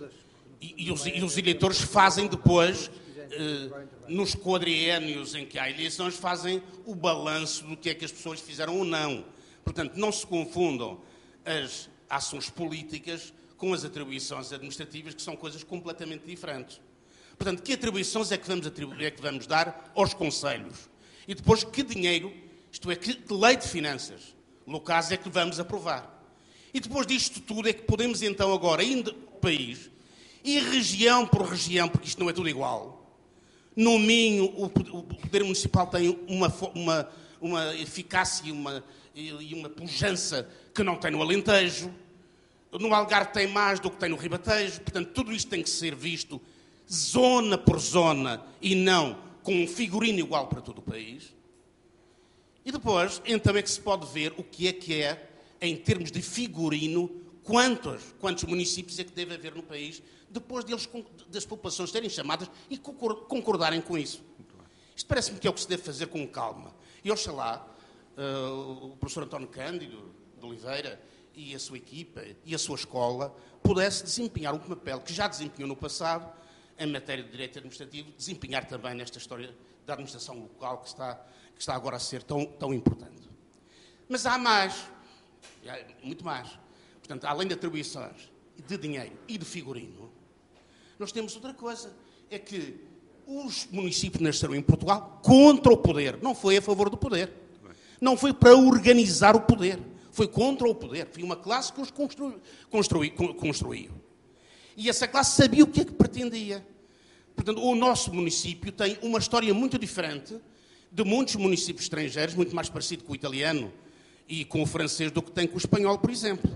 fazem depois, nos quadriénios em que há eleições, fazem o balanço do que é que as pessoas fizeram ou não. Portanto, não se confundam as ações políticas com as atribuições administrativas, que são coisas completamente diferentes. Portanto, que atribuições é que vamos dar aos conselhos? E depois, que dinheiro, isto é, que lei de finanças locais é que vamos aprovar? E depois disto tudo é que podemos então agora, indo país, e região por região, porque isto não é tudo igual. No Minho, o Poder Municipal tem uma eficácia e uma pujança que não tem no Alentejo. No Algarve tem mais do que tem no Ribatejo. Portanto, tudo isto tem que ser visto zona por zona e não com um figurino igual para todo o país. E depois, então, é que se pode ver o que é em termos de figurino, quantos municípios é que deve haver no país, depois das populações serem chamadas e concordarem com isso. Isto parece-me que é o que se deve fazer com calma. E oxalá o professor António Cândido de Oliveira e a sua equipa e a sua escola pudesse desempenhar um papel que já desempenhou no passado em matéria de direito administrativo, desempenhar também nesta história da administração local que está agora a ser tão importante. Mas há mais, muito mais. Portanto, além de atribuições de dinheiro e de figurino, nós temos outra coisa, é que os municípios nasceram em Portugal contra o poder, não foi a favor do poder. Não foi para organizar o poder, foi contra o poder. Foi uma classe que os construiu. E essa classe sabia o que é que pretendia. Portanto, o nosso município tem uma história muito diferente de muitos municípios estrangeiros, muito mais parecido com o italiano e com o francês do que tem com o espanhol, por exemplo.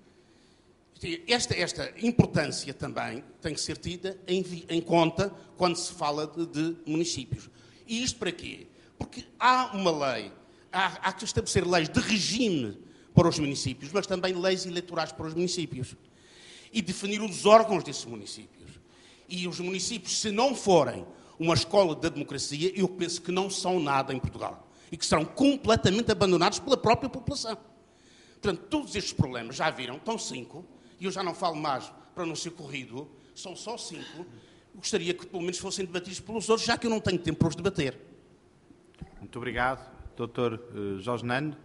Esta importância também tem que ser tida em conta quando se fala de municípios. E isto para quê? Porque há uma lei, há que estabelecer leis de regime para os municípios, mas também leis eleitorais para os municípios. E definir os órgãos desses municípios. E os municípios, se não forem uma escola da democracia, eu penso que não são nada em Portugal. E que serão completamente abandonados pela própria população. Portanto, todos estes problemas, já viram, estão 5, e eu já não falo mais para não ser corrido, são só 5. Gostaria que pelo menos fossem debatidos pelos outros, já que eu não tenho tempo para os debater. Muito obrigado. Dr. Jorge Nando.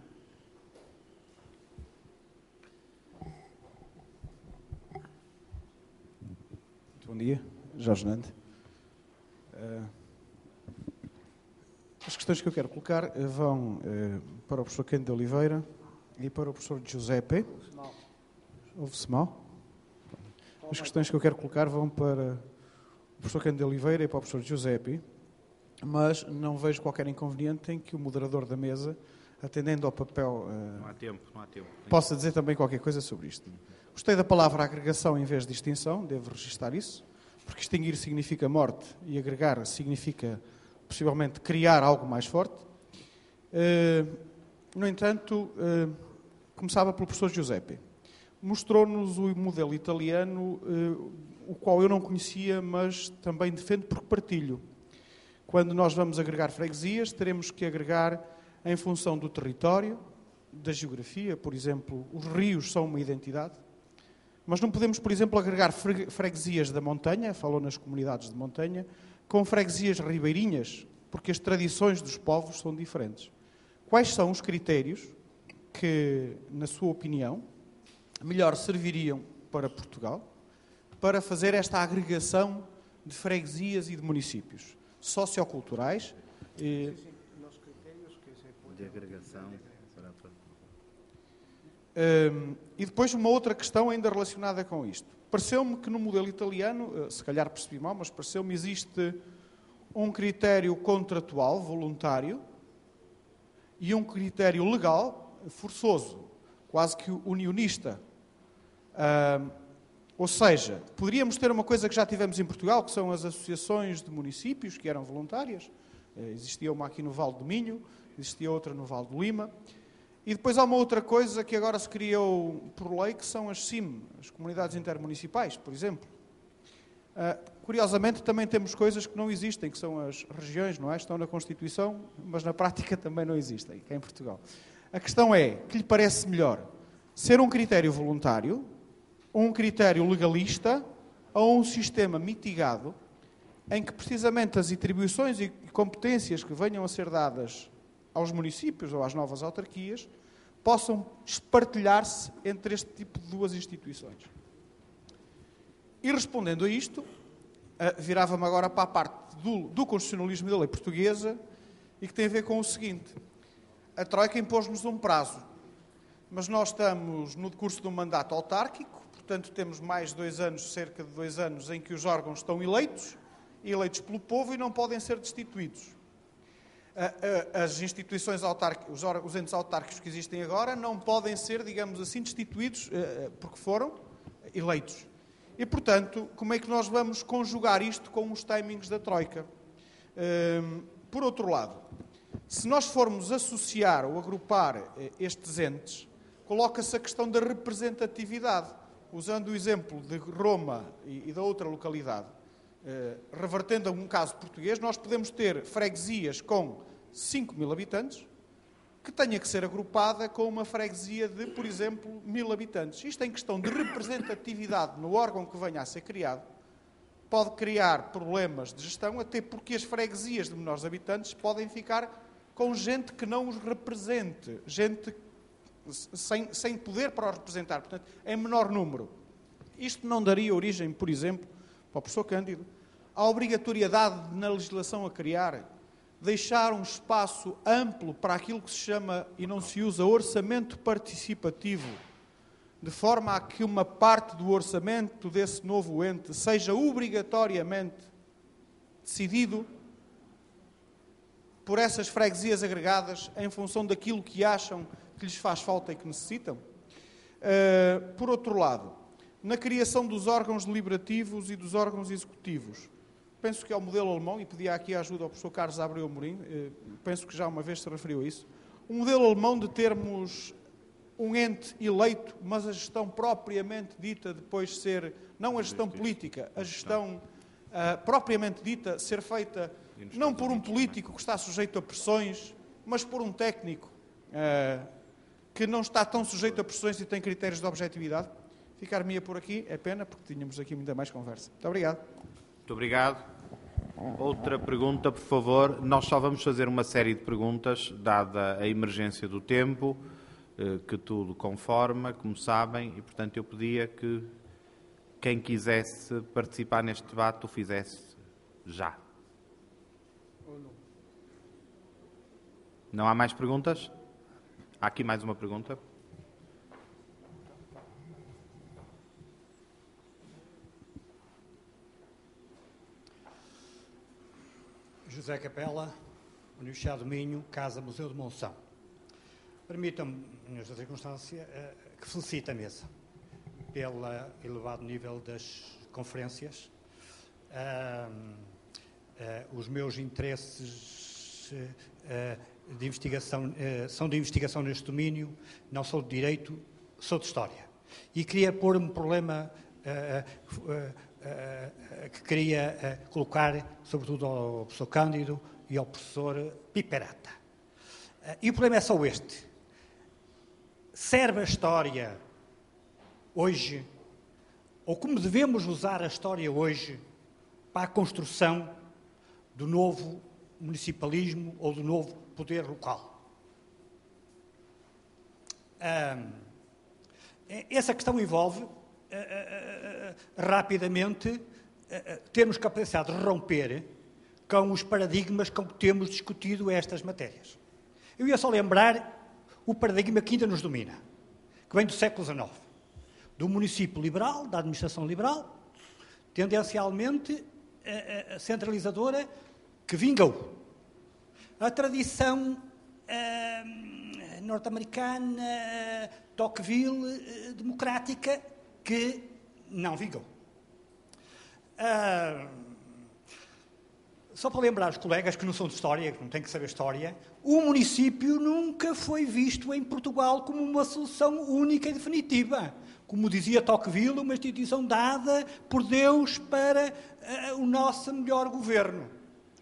Bom dia, Jorge Nando. As questões que eu quero colocar vão para o professor Cândido de Oliveira e para o professor Giuseppe. Ouve-se mal? As questões que eu quero colocar vão para o professor Cândido de Oliveira e para o professor Giuseppe, mas não vejo qualquer inconveniente em que o moderador da mesa, atendendo ao papel... Não há tempo. Possa dizer também qualquer coisa sobre isto. Gostei da palavra agregação em vez de extinção, devo registar isso, porque extinguir significa morte e agregar significa, possivelmente, criar algo mais forte. No entanto, começava pelo professor Giuseppe. Mostrou-nos o modelo italiano, o qual eu não conhecia, mas também defendo porque partilho. Quando nós vamos agregar freguesias, teremos que agregar em função do território, da geografia. Por exemplo, os rios são uma identidade. Mas não podemos, por exemplo, agregar freguesias da montanha, falou nas comunidades de montanha, com freguesias ribeirinhas, porque as tradições dos povos são diferentes. Quais são os critérios que, na sua opinião, melhor serviriam para Portugal para fazer esta agregação de freguesias e de municípios socioculturais? De agregação. E depois uma outra questão ainda relacionada com isto. Pareceu-me que no modelo italiano, se calhar percebi mal, mas pareceu-me existe um critério contratual, voluntário, e um critério legal, forçoso, quase que unionista. Ou seja, poderíamos ter uma coisa que já tivemos em Portugal, que são as associações de municípios, que eram voluntárias. Existia uma aqui no Vale do Minho, existia outra no Vale do Lima. E depois há uma outra coisa que agora se criou por lei, que são as CIM, as Comunidades Intermunicipais, por exemplo. Curiosamente, também temos coisas que não existem, que são as regiões, não é? Estão na Constituição, mas na prática também não existem, cá em Portugal. A questão é, que lhe parece melhor? Ser um critério voluntário, um critério legalista, ou um sistema mitigado, em que precisamente as atribuições e competências que venham a ser dadas aos municípios ou às novas autarquias possam espartilhar-se entre este tipo de duas instituições. E respondendo a isto, virava-me agora para a parte do constitucionalismo da lei portuguesa e que tem a ver com o seguinte. A Troika impôs-nos um prazo, mas nós estamos no decurso de um mandato autárquico, portanto temos mais 2 anos, cerca de 2 anos, em que os órgãos estão eleitos pelo povo e não podem ser destituídos. As instituições autárquicas, os entes autárquicos que existem agora não podem ser, digamos assim, destituídos porque foram eleitos. E, portanto, como é que nós vamos conjugar isto com os timings da Troika? Por outro lado, se nós formos associar ou agrupar estes entes, coloca-se a questão da representatividade. Usando o exemplo de Roma e da outra localidade, revertendo a um caso português, nós podemos ter freguesias com 5.000 habitantes que tenha que ser agrupada com uma freguesia de, por exemplo, 1.000 habitantes. Isto em questão de representatividade no órgão que venha a ser criado, pode criar problemas de gestão, até porque as freguesias de menores habitantes podem ficar com gente que não os represente, gente sem poder para os representar, portanto, em menor número. Isto não daria origem, por exemplo, para o professor Cândido, à obrigatoriedade na legislação a criar, deixar um espaço amplo para aquilo que se chama, e não se usa, orçamento participativo, de forma a que uma parte do orçamento desse novo ente seja obrigatoriamente decidido por essas freguesias agregadas em função daquilo que acham que lhes faz falta e que necessitam. Por outro lado, na criação dos órgãos deliberativos e dos órgãos executivos, penso que é o modelo alemão, e pedi aqui a ajuda ao professor Carlos Abreu Amorim, penso que já uma vez se referiu a isso, o modelo alemão de termos um ente eleito, mas a gestão propriamente dita depois ser, não a gestão política, a gestão propriamente dita ser feita não por um político que está sujeito a pressões, mas por um técnico que não está tão sujeito a pressões e tem critérios de objetividade. Ficar-me-ia por aqui, é pena, porque tínhamos aqui muita mais conversa. Muito obrigado. Muito obrigado. Outra pergunta, por favor. Nós só vamos fazer uma série de perguntas, dada a emergência do tempo, que tudo conforma, como sabem, e, portanto, eu pedia que quem quisesse participar neste debate o fizesse já. Não há mais perguntas? Há aqui mais uma pergunta. José Capela, Universidade do Minho, Casa Museu de Monção. Permitam-me, nesta circunstância, que felicite a mesa pelo elevado nível das conferências. Os meus interesses de investigação são de investigação neste domínio, não sou de Direito, sou de História. E queria pôr um problema que queria colocar, sobretudo ao professor Cândido e ao professor Piperata. E o problema é só este. Serve a história hoje, ou como devemos usar a história hoje, para a construção do novo municipalismo ou do novo poder local? Essa questão envolve rapidamente termos capacidade de romper com os paradigmas com que temos discutido estas matérias. Eu ia só lembrar o paradigma que ainda nos domina, que vem do século XIX, do município liberal, da administração liberal, tendencialmente centralizadora, que vingou. A tradição norte-americana, Tocqueville, democrática, que não vingou. Só para lembrar os colegas que não são de História, que não têm que saber História, o município nunca foi visto em Portugal como uma solução única e definitiva. Como dizia Tocqueville, uma instituição dada por Deus para o nosso melhor governo.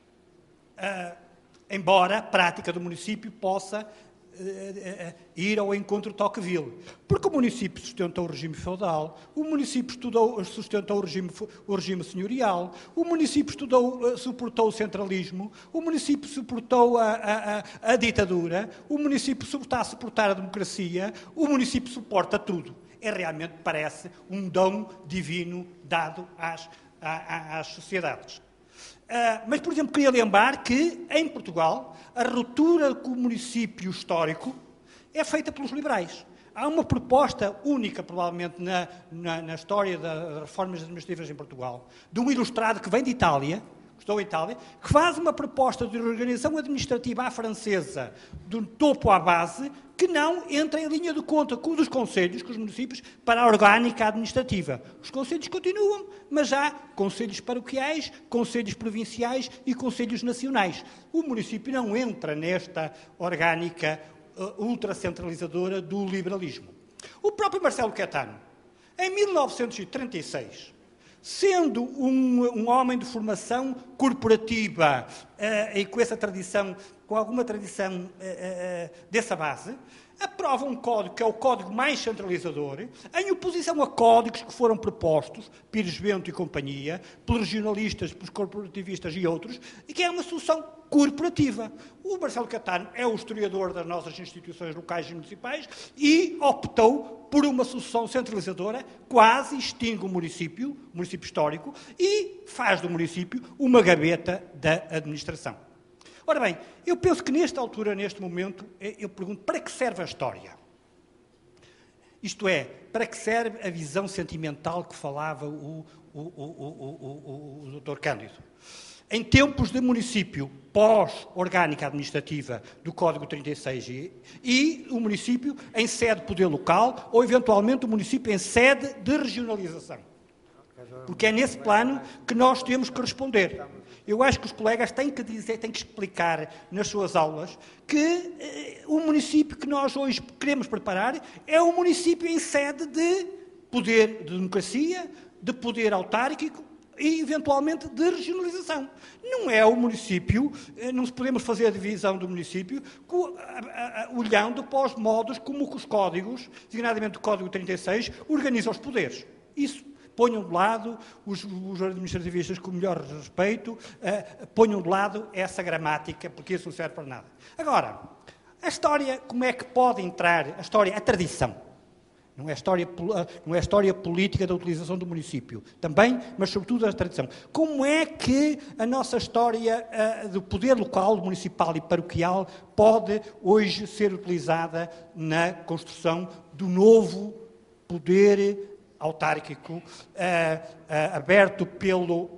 Embora a prática do município possa ir ao encontro de Tocqueville. Porque o município sustentou o regime feudal, o município sustentou o regime senhorial, o município suportou o centralismo, o município suportou a ditadura, o município está a suportar a democracia, o município suporta tudo. Realmente parece um dom divino dado às sociedades. Mas, por exemplo, queria lembrar que, em Portugal, a ruptura com o município histórico é feita pelos liberais. Há uma proposta única, provavelmente, na história das reformas administrativas em Portugal, de um ilustrado que vem de Itália, estou em Itália, que faz uma proposta de organização administrativa à francesa, do topo à base, que não entra em linha de conta com os concelhos, com os municípios, para a orgânica administrativa. Os concelhos continuam, mas há concelhos paroquiais, concelhos provinciais e concelhos nacionais. O município não entra nesta orgânica ultracentralizadora do liberalismo. O próprio Marcelo Caetano, em 1936, sendo um homem de formação corporativa e com essa tradição, com alguma tradição dessa base, aprova um código que é o código mais centralizador, em oposição a códigos que foram propostos, Pires Bento e companhia, pelos regionalistas, pelos corporativistas e outros, e que é uma solução corporativa. O Marcelo Caetano é o historiador das nossas instituições locais e municipais e optou por uma solução centralizadora, quase extingue o município histórico, e faz do município uma gaveta da administração. Ora bem, eu penso que nesta altura, neste momento, eu pergunto, para que serve a história? Isto é, para que serve a visão sentimental que falava o Dr. Cândido? Em tempos de município pós-orgânica administrativa do Código 36 e o município em sede de poder local ou, eventualmente, o município em sede de regionalização. Porque é nesse plano que nós temos que responder. Eu acho que os colegas têm que dizer, têm que explicar nas suas aulas que o município que nós hoje queremos preparar é um município em sede de poder de democracia, de poder autárquico e, eventualmente, de regionalização. Não é o município, não podemos fazer a divisão do município olhando para os modos como os códigos, designadamente o Código 36, organizam os poderes. Isso. Ponham de lado os administrativistas com o melhor respeito, ponham de lado essa gramática, porque isso não serve para nada. Agora, a história, como é que pode entrar? A história, a tradição. Não é a história política da utilização do município. Também, mas sobretudo a tradição. Como é que a nossa história do poder local, municipal e paroquial pode hoje ser utilizada na construção do novo poder autárquico, aberto pelo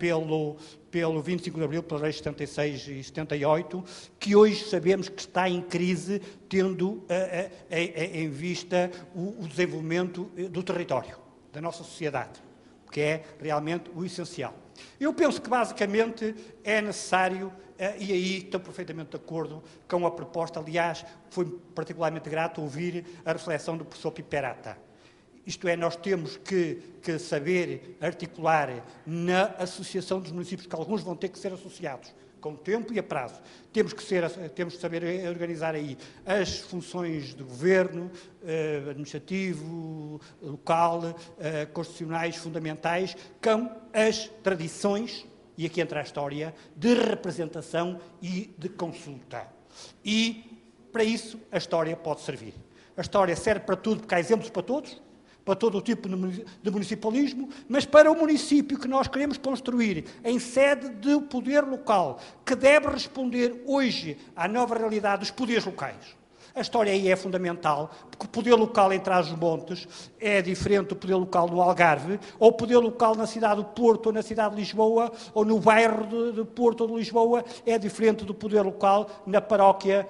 25 de Abril, pelas leis 76 e 78, que hoje sabemos que está em crise, tendo em vista o desenvolvimento do território, da nossa sociedade, que é realmente o essencial. Eu penso que, basicamente, é necessário, e aí estou perfeitamente de acordo com a proposta, aliás, foi particularmente grato ouvir a reflexão do professor Piperata. Isto é, nós temos que saber articular na associação dos municípios, que alguns vão ter que ser associados, com tempo e a prazo. Temos que saber organizar aí as funções de governo, administrativo, local, constitucionais, fundamentais, com as tradições, e aqui entra a história, de representação e de consulta. E, para isso, a história pode servir. A história serve para tudo, porque há exemplos para todos, para todo o tipo de municipalismo, mas para o município que nós queremos construir em sede de poder local, que deve responder hoje à nova realidade dos poderes locais. A história aí é fundamental, porque o poder local em Trás-os-Montes é diferente do poder local no Algarve, ou o poder local na cidade do Porto, ou na cidade de Lisboa, ou no bairro de Porto ou de Lisboa, é diferente do poder local na paróquia,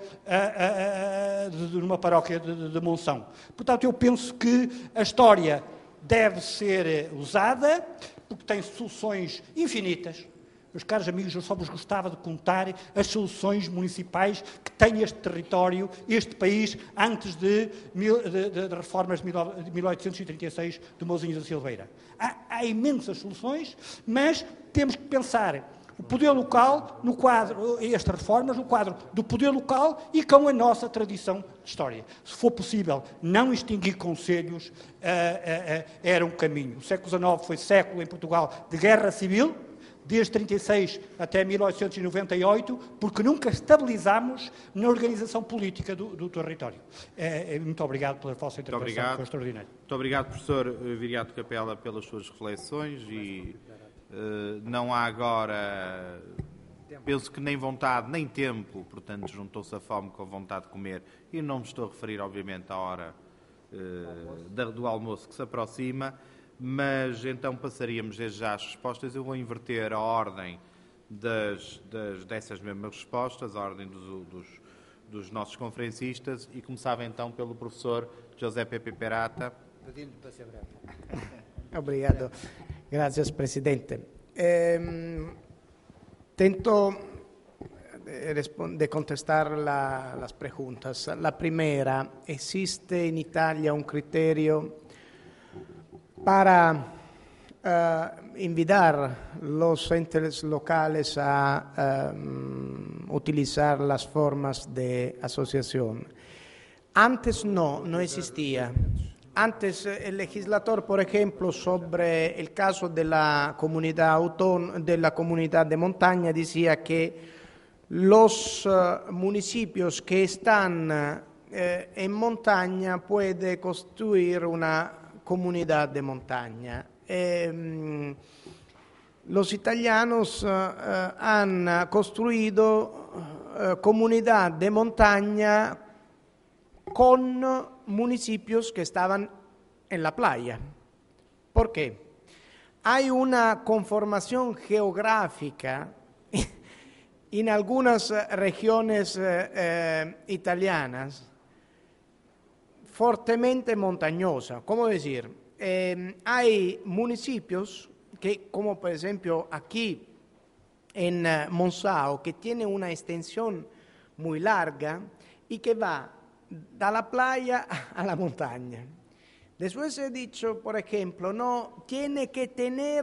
numa paróquia de Monção. Portanto, eu penso que a história deve ser usada, porque tem soluções infinitas. Meus caros amigos, eu só vos gostava de contar as soluções municipais que tem este território, este país, antes de reformas de 1836 de Mouzinhos da Silveira. Há imensas soluções, mas temos que pensar o poder local no quadro, estas reformas, no quadro do poder local e com a nossa tradição de história. Se for possível não extinguir concelhos, era um caminho. O século XIX foi século em Portugal de guerra civil, desde 1936 até 1898, porque nunca estabilizámos na organização política do território. Muito obrigado pela vossa intervenção, foi extraordinário. Muito obrigado, professor Viriato Capela, pelas suas reflexões e não há agora, penso que nem vontade, nem tempo, portanto juntou-se a fome com a vontade de comer e não me estou a referir, obviamente, à hora do almoço que se aproxima. Mas então passaríamos desde já às respostas. Eu vou inverter a ordem dessas mesmas respostas, a ordem dos nossos conferencistas, e começava então pelo professor José Pepe Perata. Pedindo para ser breve. Obrigado. Gracias, presidente. Tento de contestar las preguntas. La primera, ¿existe en Italia un criterio para invitar los entes locales a utilizar las formas de asociación? Antes no existía. Antes el legislador, por ejemplo, sobre el caso de la comunidad de montaña, decía que los municipios que están en montaña pueden construir una comunidad de montaña. Los italianos han construido comunidad de montaña con municipios que estaban en la playa. ¿Por qué? Hay una conformación geográfica en algunas regiones italianas fuertemente montañosa. ¿Cómo decir? Hay municipios que, como por ejemplo aquí en Monzao, que tiene una extensión muy larga y que va de la playa a la montaña. Después he dicho, por ejemplo, no tiene que tener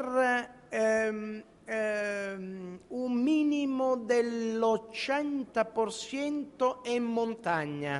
un mínimo del 80% en montaña.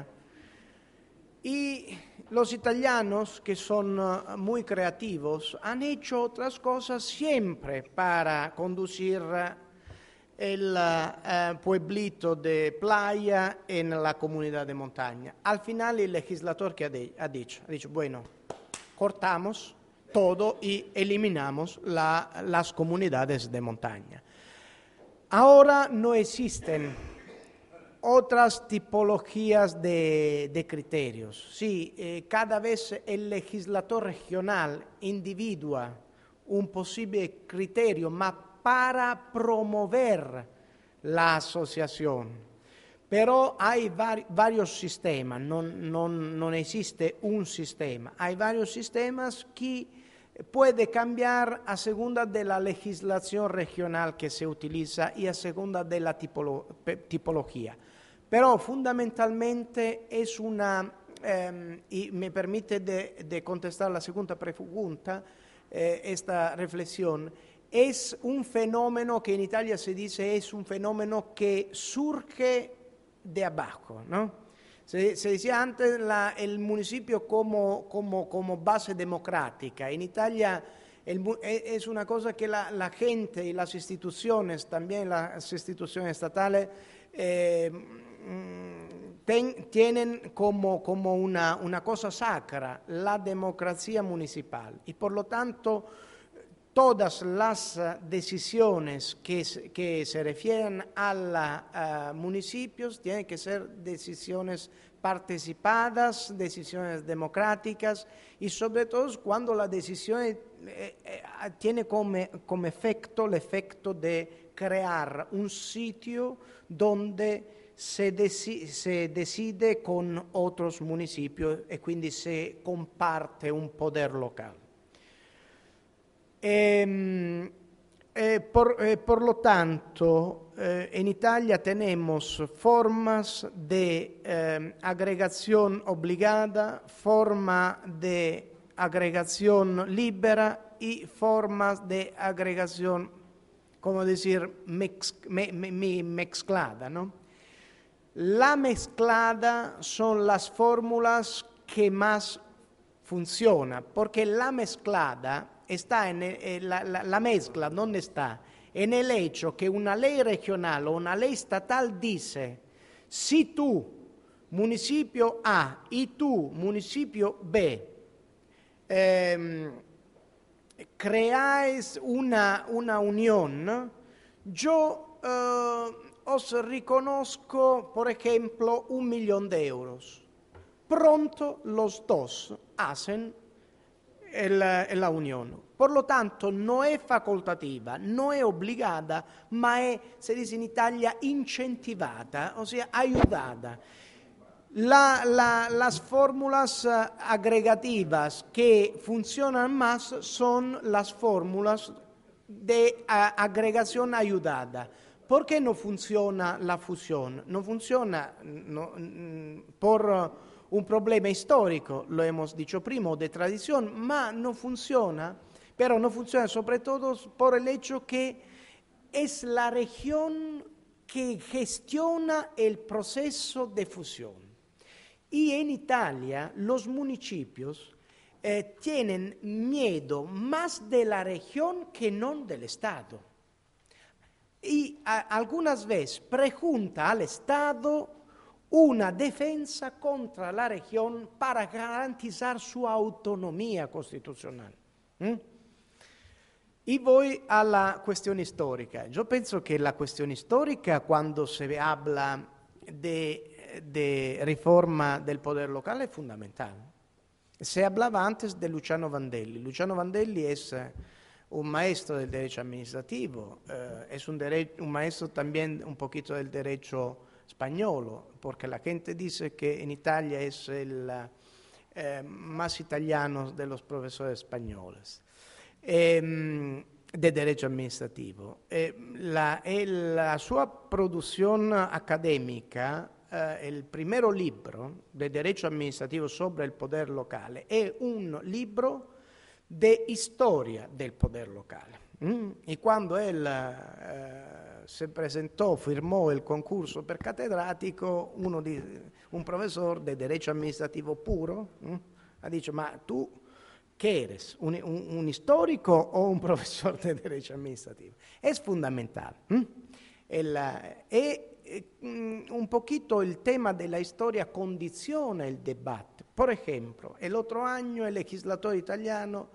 Y los italianos, que son muy creativos, han hecho otras cosas siempre para conducir el pueblito de playa en la comunidad de montaña. Al final el legislador que ha dicho, bueno, cortamos todo y eliminamos las comunidades de montaña. Ahora no existen otras tipologías de criterios. Sí, cada vez el legislador regional individua un posible criterio, para promover la asociación. Pero hay varios sistemas, no existe un sistema. Hay varios sistemas que puede cambiar a segunda de la legislación regional que se utiliza y a segunda de la tipología. Pero fundamentalmente es una, y me permite de contestar la segunda pregunta, esta reflexión, es un fenómeno que en Italia se dice es un fenómeno que surge de abajo, ¿no? Se decía antes el municipio como base democrática. En Italia es una cosa que la gente y las instituciones, también las instituciones estatales, tienen como una cosa sacra la democracia municipal. Y por lo tanto, todas las decisiones que se refieren a municipios tienen que ser decisiones participadas, decisiones democráticas y sobre todo cuando la decisión tiene como efecto el efecto de crear un sitio donde se decide con otros municipios y quindi se comparte un poder local. Por lo tanto, en Italia tenemos formas de agregación obligada, forma de agregación libera y formas de agregación, como decir, mezclada, ¿no? La mezclada son las fórmulas que más funcionan, porque la mezclada está la mezcla, ¿dónde está? En el hecho que una ley regional o una ley estatal dice, si tú, municipio A, y tú, municipio B, creáis una unión, yo os riconozco, por ejemplo, 1 millón de euros. Pronto los dos hacen la unión. Por lo tanto, no es facultativa, no es obligada, ma es, se dice en Italia, incentivata, o sea, ayudada. Las fórmulas agregativas que funcionan más son las fórmulas de agregación ayudada, ¿Por qué no funciona la fusión? No funciona por un problema histórico, lo hemos dicho prima, de tradición, ma no funciona, pero no funciona sobre todo por el hecho que es la región que gestiona el proceso de fusión. Y en Italia los municipios tienen miedo más de la región que no del Estado. Y algunas veces prejunta al Estado una defensa contra la región para garantizar su autonomía constitucional. Y voy a la cuestión histórica. Yo pienso que la cuestión histórica, cuando se habla de reforma del poder local, es fundamental. Se hablaba antes de Luciano Vandelli. Luciano Vandelli es un maestro del derecho administrativo, es un maestro también un poquito del derecho español, porque la gente dice que en Italia es el más italiano de los profesores españoles de derecho amministrativo. La sua produzione accademica, il primo libro di derecho amministrativo sobre il poder locale, è un libro de historia del poder local. Y cuando él se presentó, firmó el concurso per catedrático, un profesor de derecho administrativo puro ha dicho, ma tu ¿qué eres? ¿Un histórico o un profesor de derecho administrativo? Es fundamental. Un poquito el tema de la historia condiciona el debate. Por ejemplo, el otro año el legislatore italiano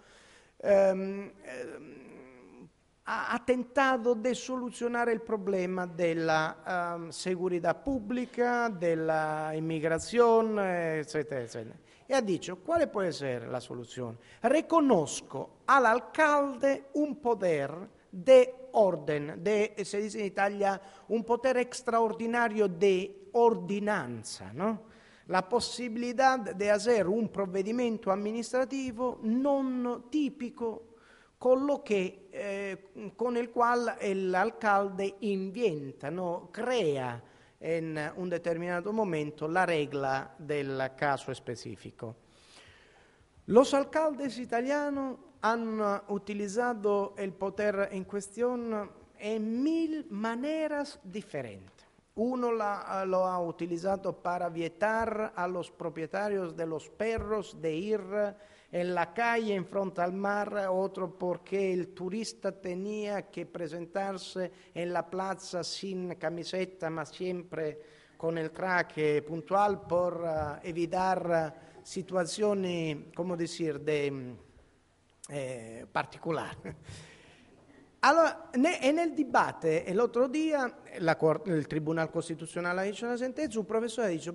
ha tentado de solucionar el problema de la seguridad pública, de la inmigración, etcétera, etcétera. Y ha dicho, ¿cuál puede ser la solución? Reconozco al alcalde un poder de orden, se dice in Italia, un potere extraordinario de ordinanza, ¿no? La possibilità di hacer un provvedimento amministrativo non tipico con il quale l'alcalde inventa, no? Crea in un determinato momento la regola del caso specifico. Los alcaldes italianos han utilizado el poder en cuestión en 1000 maneras diferentes. Uno lo ha utilizado para vietar a los propietarios de los perros de ir en la calle en frente al mar, otro porque el turista tenía que presentarse en la plaza sin camiseta, ma siempre con el traje puntual por evitar situazioni, come dire, particolari. Allora, nel debate, l'altro dia, il Tribunale Costituzionale ha dicho una sentenza, un professore ha detto,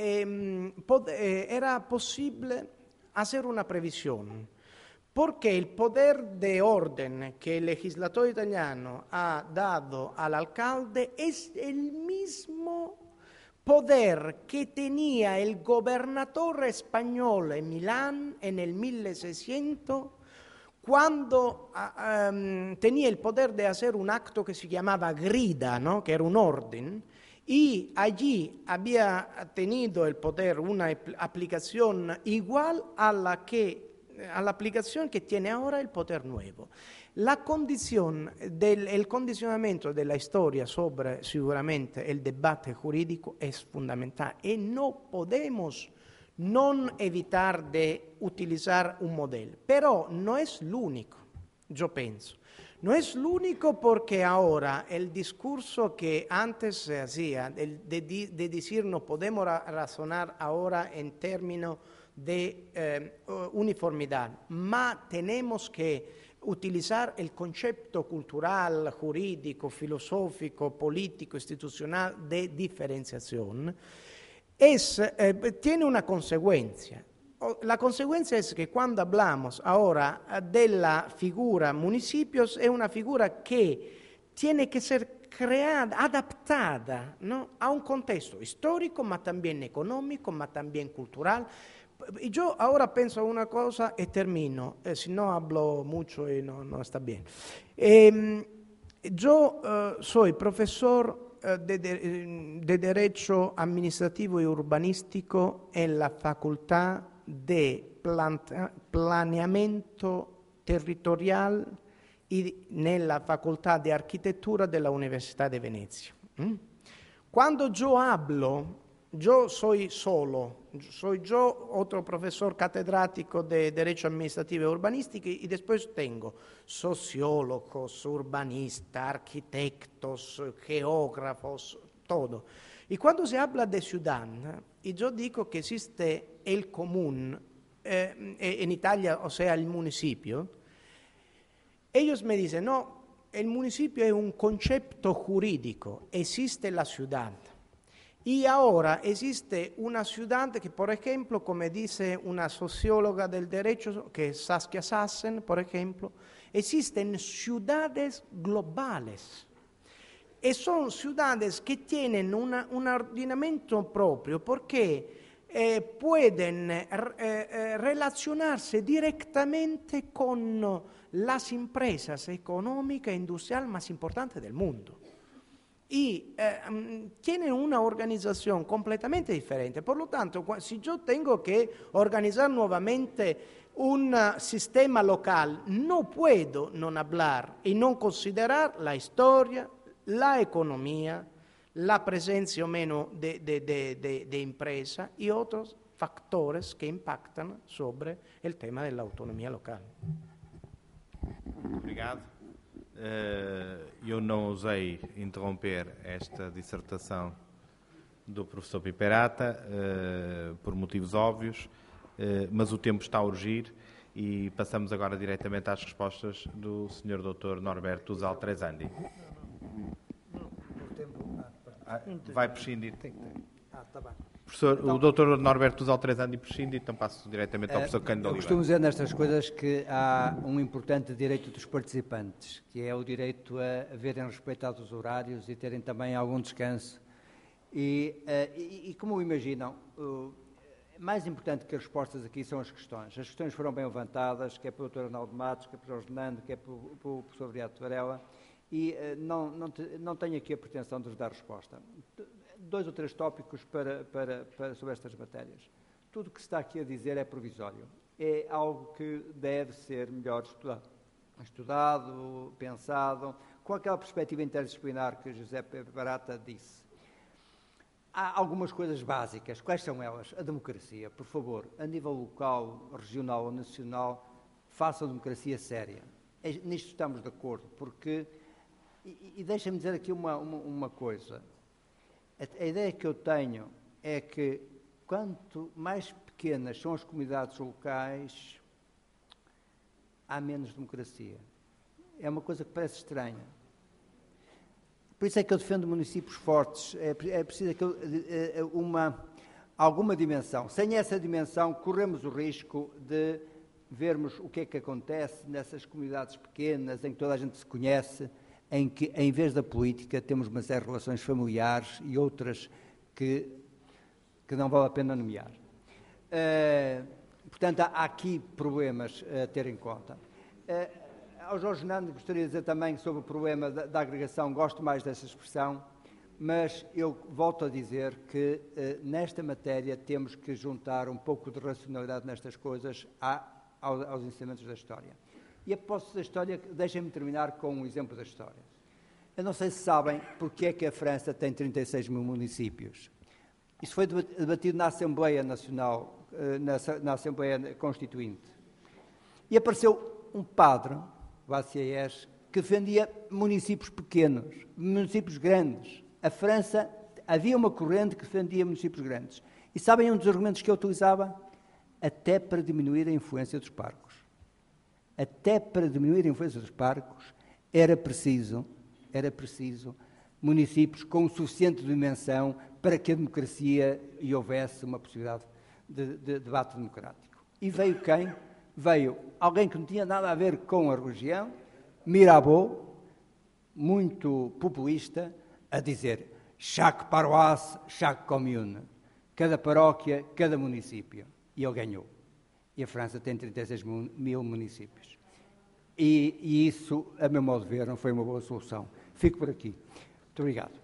era possibile hacer una previsión, porque el poder de orden que el legislador italiano ha dado al alcalde es el mismo poder que tenía el gobernador español en Milán en el 1600, cuando tenía el poder de hacer un acto que se llamaba grida, ¿no? Que era un orden, y allí había tenido el poder una aplicación igual a la aplicación que tiene ahora el poder nuevo. La condición el condicionamiento de la historia sobre seguramente el debate jurídico es fundamental y no podemos non evitar de utilizar un modelo, pero no es lo único, yo pienso. No es lo único porque ahora el discurso que antes se hacía de decir no podemos razonar ahora en términos de uniformidad, ma tenemos que utilizar el concepto cultural, jurídico, filosófico, político, institucional de diferenciación, tiene una consecuencia. La consecuencia es que cuando hablamos ahora de la figura municipios, es una figura que tiene que ser creada, adaptada, ¿no? A un contexto histórico, ma también económico, ma también cultural. Y yo ahora pienso una cosa y termino, si no hablo mucho y no está bien. Yo soy profesor de Derecho Administrativo y Urbanístico en la Facultad de Planeamiento Territorial y nella Facultà di Architettura della Università di Venezia. Cuando yo hablo, yo soy solo, soy yo, otro profesor catedrático de Derecho Administrativo y Urbanístico, y después tengo sociólogos, urbanistas, arquitectos, geógrafos, todo. Y cuando se habla de ciudad, y yo digo que existe el común, en Italia, o sea, el municipio, ellos me dicen, no, el municipio es un concepto jurídico, existe la ciudad. Y ahora existe una ciudad que, por ejemplo, como dice una socióloga del derecho, que es Saskia Sassen, por ejemplo, existen ciudades globales. Y son ciudades que tienen un ordenamiento propio porque pueden relacionarse directamente con las empresas económicas e industriales más importantes del mundo. Y tienen una organización completamente diferente. Por lo tanto, si yo tengo que organizar nuevamente un sistema local, no puedo no hablar y no considerar la historia, la economía, la presencia o menos de empresa y otros factores que impactan sobre el tema de la autonomía local. Obrigado. Eu não ousei interromper esta dissertação do professor Piperata, por motivos óbvios, mas o tempo está a urgir e passamos agora diretamente às respostas do Sr. Dr. Norberto Uzal Trezandi. Vai prescindir. Tá bem. Professor, o Dr. Norberto Uzal Trezandi prescinde, então passo diretamente ao professor Cândido Eu Oliveira. costumo dizer nestas coisas que há um importante direito dos participantes, que é o direito a verem respeitados os horários e terem também algum descanso. E como imaginam, mais importante que as respostas aqui são as questões. As questões foram bem levantadas, quer pelo Dr. Arnaldo Matos, quer pelo Fernando, quer pelo professor Viriato Varela, e não tenho aqui a pretensão de vos dar resposta. 2 ou 3 tópicos sobre estas matérias. Tudo o que se está aqui a dizer é provisório. É algo que deve ser melhor estudado, pensado, com aquela perspectiva interdisciplinar que José Barata disse. Há algumas coisas básicas. Quais são elas? A democracia. Por favor, a nível local, regional ou nacional, façam democracia séria. Nisto estamos de acordo, porque... E deixa-me dizer aqui uma coisa. A ideia que eu tenho é que quanto mais pequenas são as comunidades locais, há menos democracia. É uma coisa que parece estranha. Por isso é que eu defendo municípios fortes. É preciso alguma dimensão. Sem essa dimensão, corremos o risco de vermos o que é que acontece nessas comunidades pequenas, em que toda a gente se conhece, em que, em vez da política, temos umas relações familiares e outras que não vale a pena nomear. Portanto, há aqui problemas a ter em conta. Ao Jorge Nando gostaria de dizer também sobre o problema da agregação, gosto mais dessa expressão, mas eu volto a dizer que nesta matéria temos que juntar um pouco de racionalidade nestas coisas aos ensinamentos da história. E a propósito da história, deixem-me terminar com um exemplo da história. Eu não sei se sabem porque é que a França tem 36 mil municípios. Isso foi debatido na Assembleia Nacional, na Assembleia Constituinte. E apareceu um padre, Vassières, que defendia municípios pequenos, municípios grandes. A França, havia uma corrente que defendia municípios grandes. E sabem um dos argumentos que eu utilizava? Até para diminuir a influência dos parcos. Até para diminuir a influência dos parcos, era preciso municípios com suficiente dimensão para que a democracia e houvesse uma possibilidade de debate democrático. E veio quem? Veio alguém que não tinha nada a ver com a religião, Mirabeau, muito populista, a dizer chaque paroisse, chaque commune, cada paróquia, cada município. E ele ganhou. E a França tem 36 mil municípios. e isso, a meu modo de ver, não foi uma boa solução. Fico por aqui. Muito obrigado.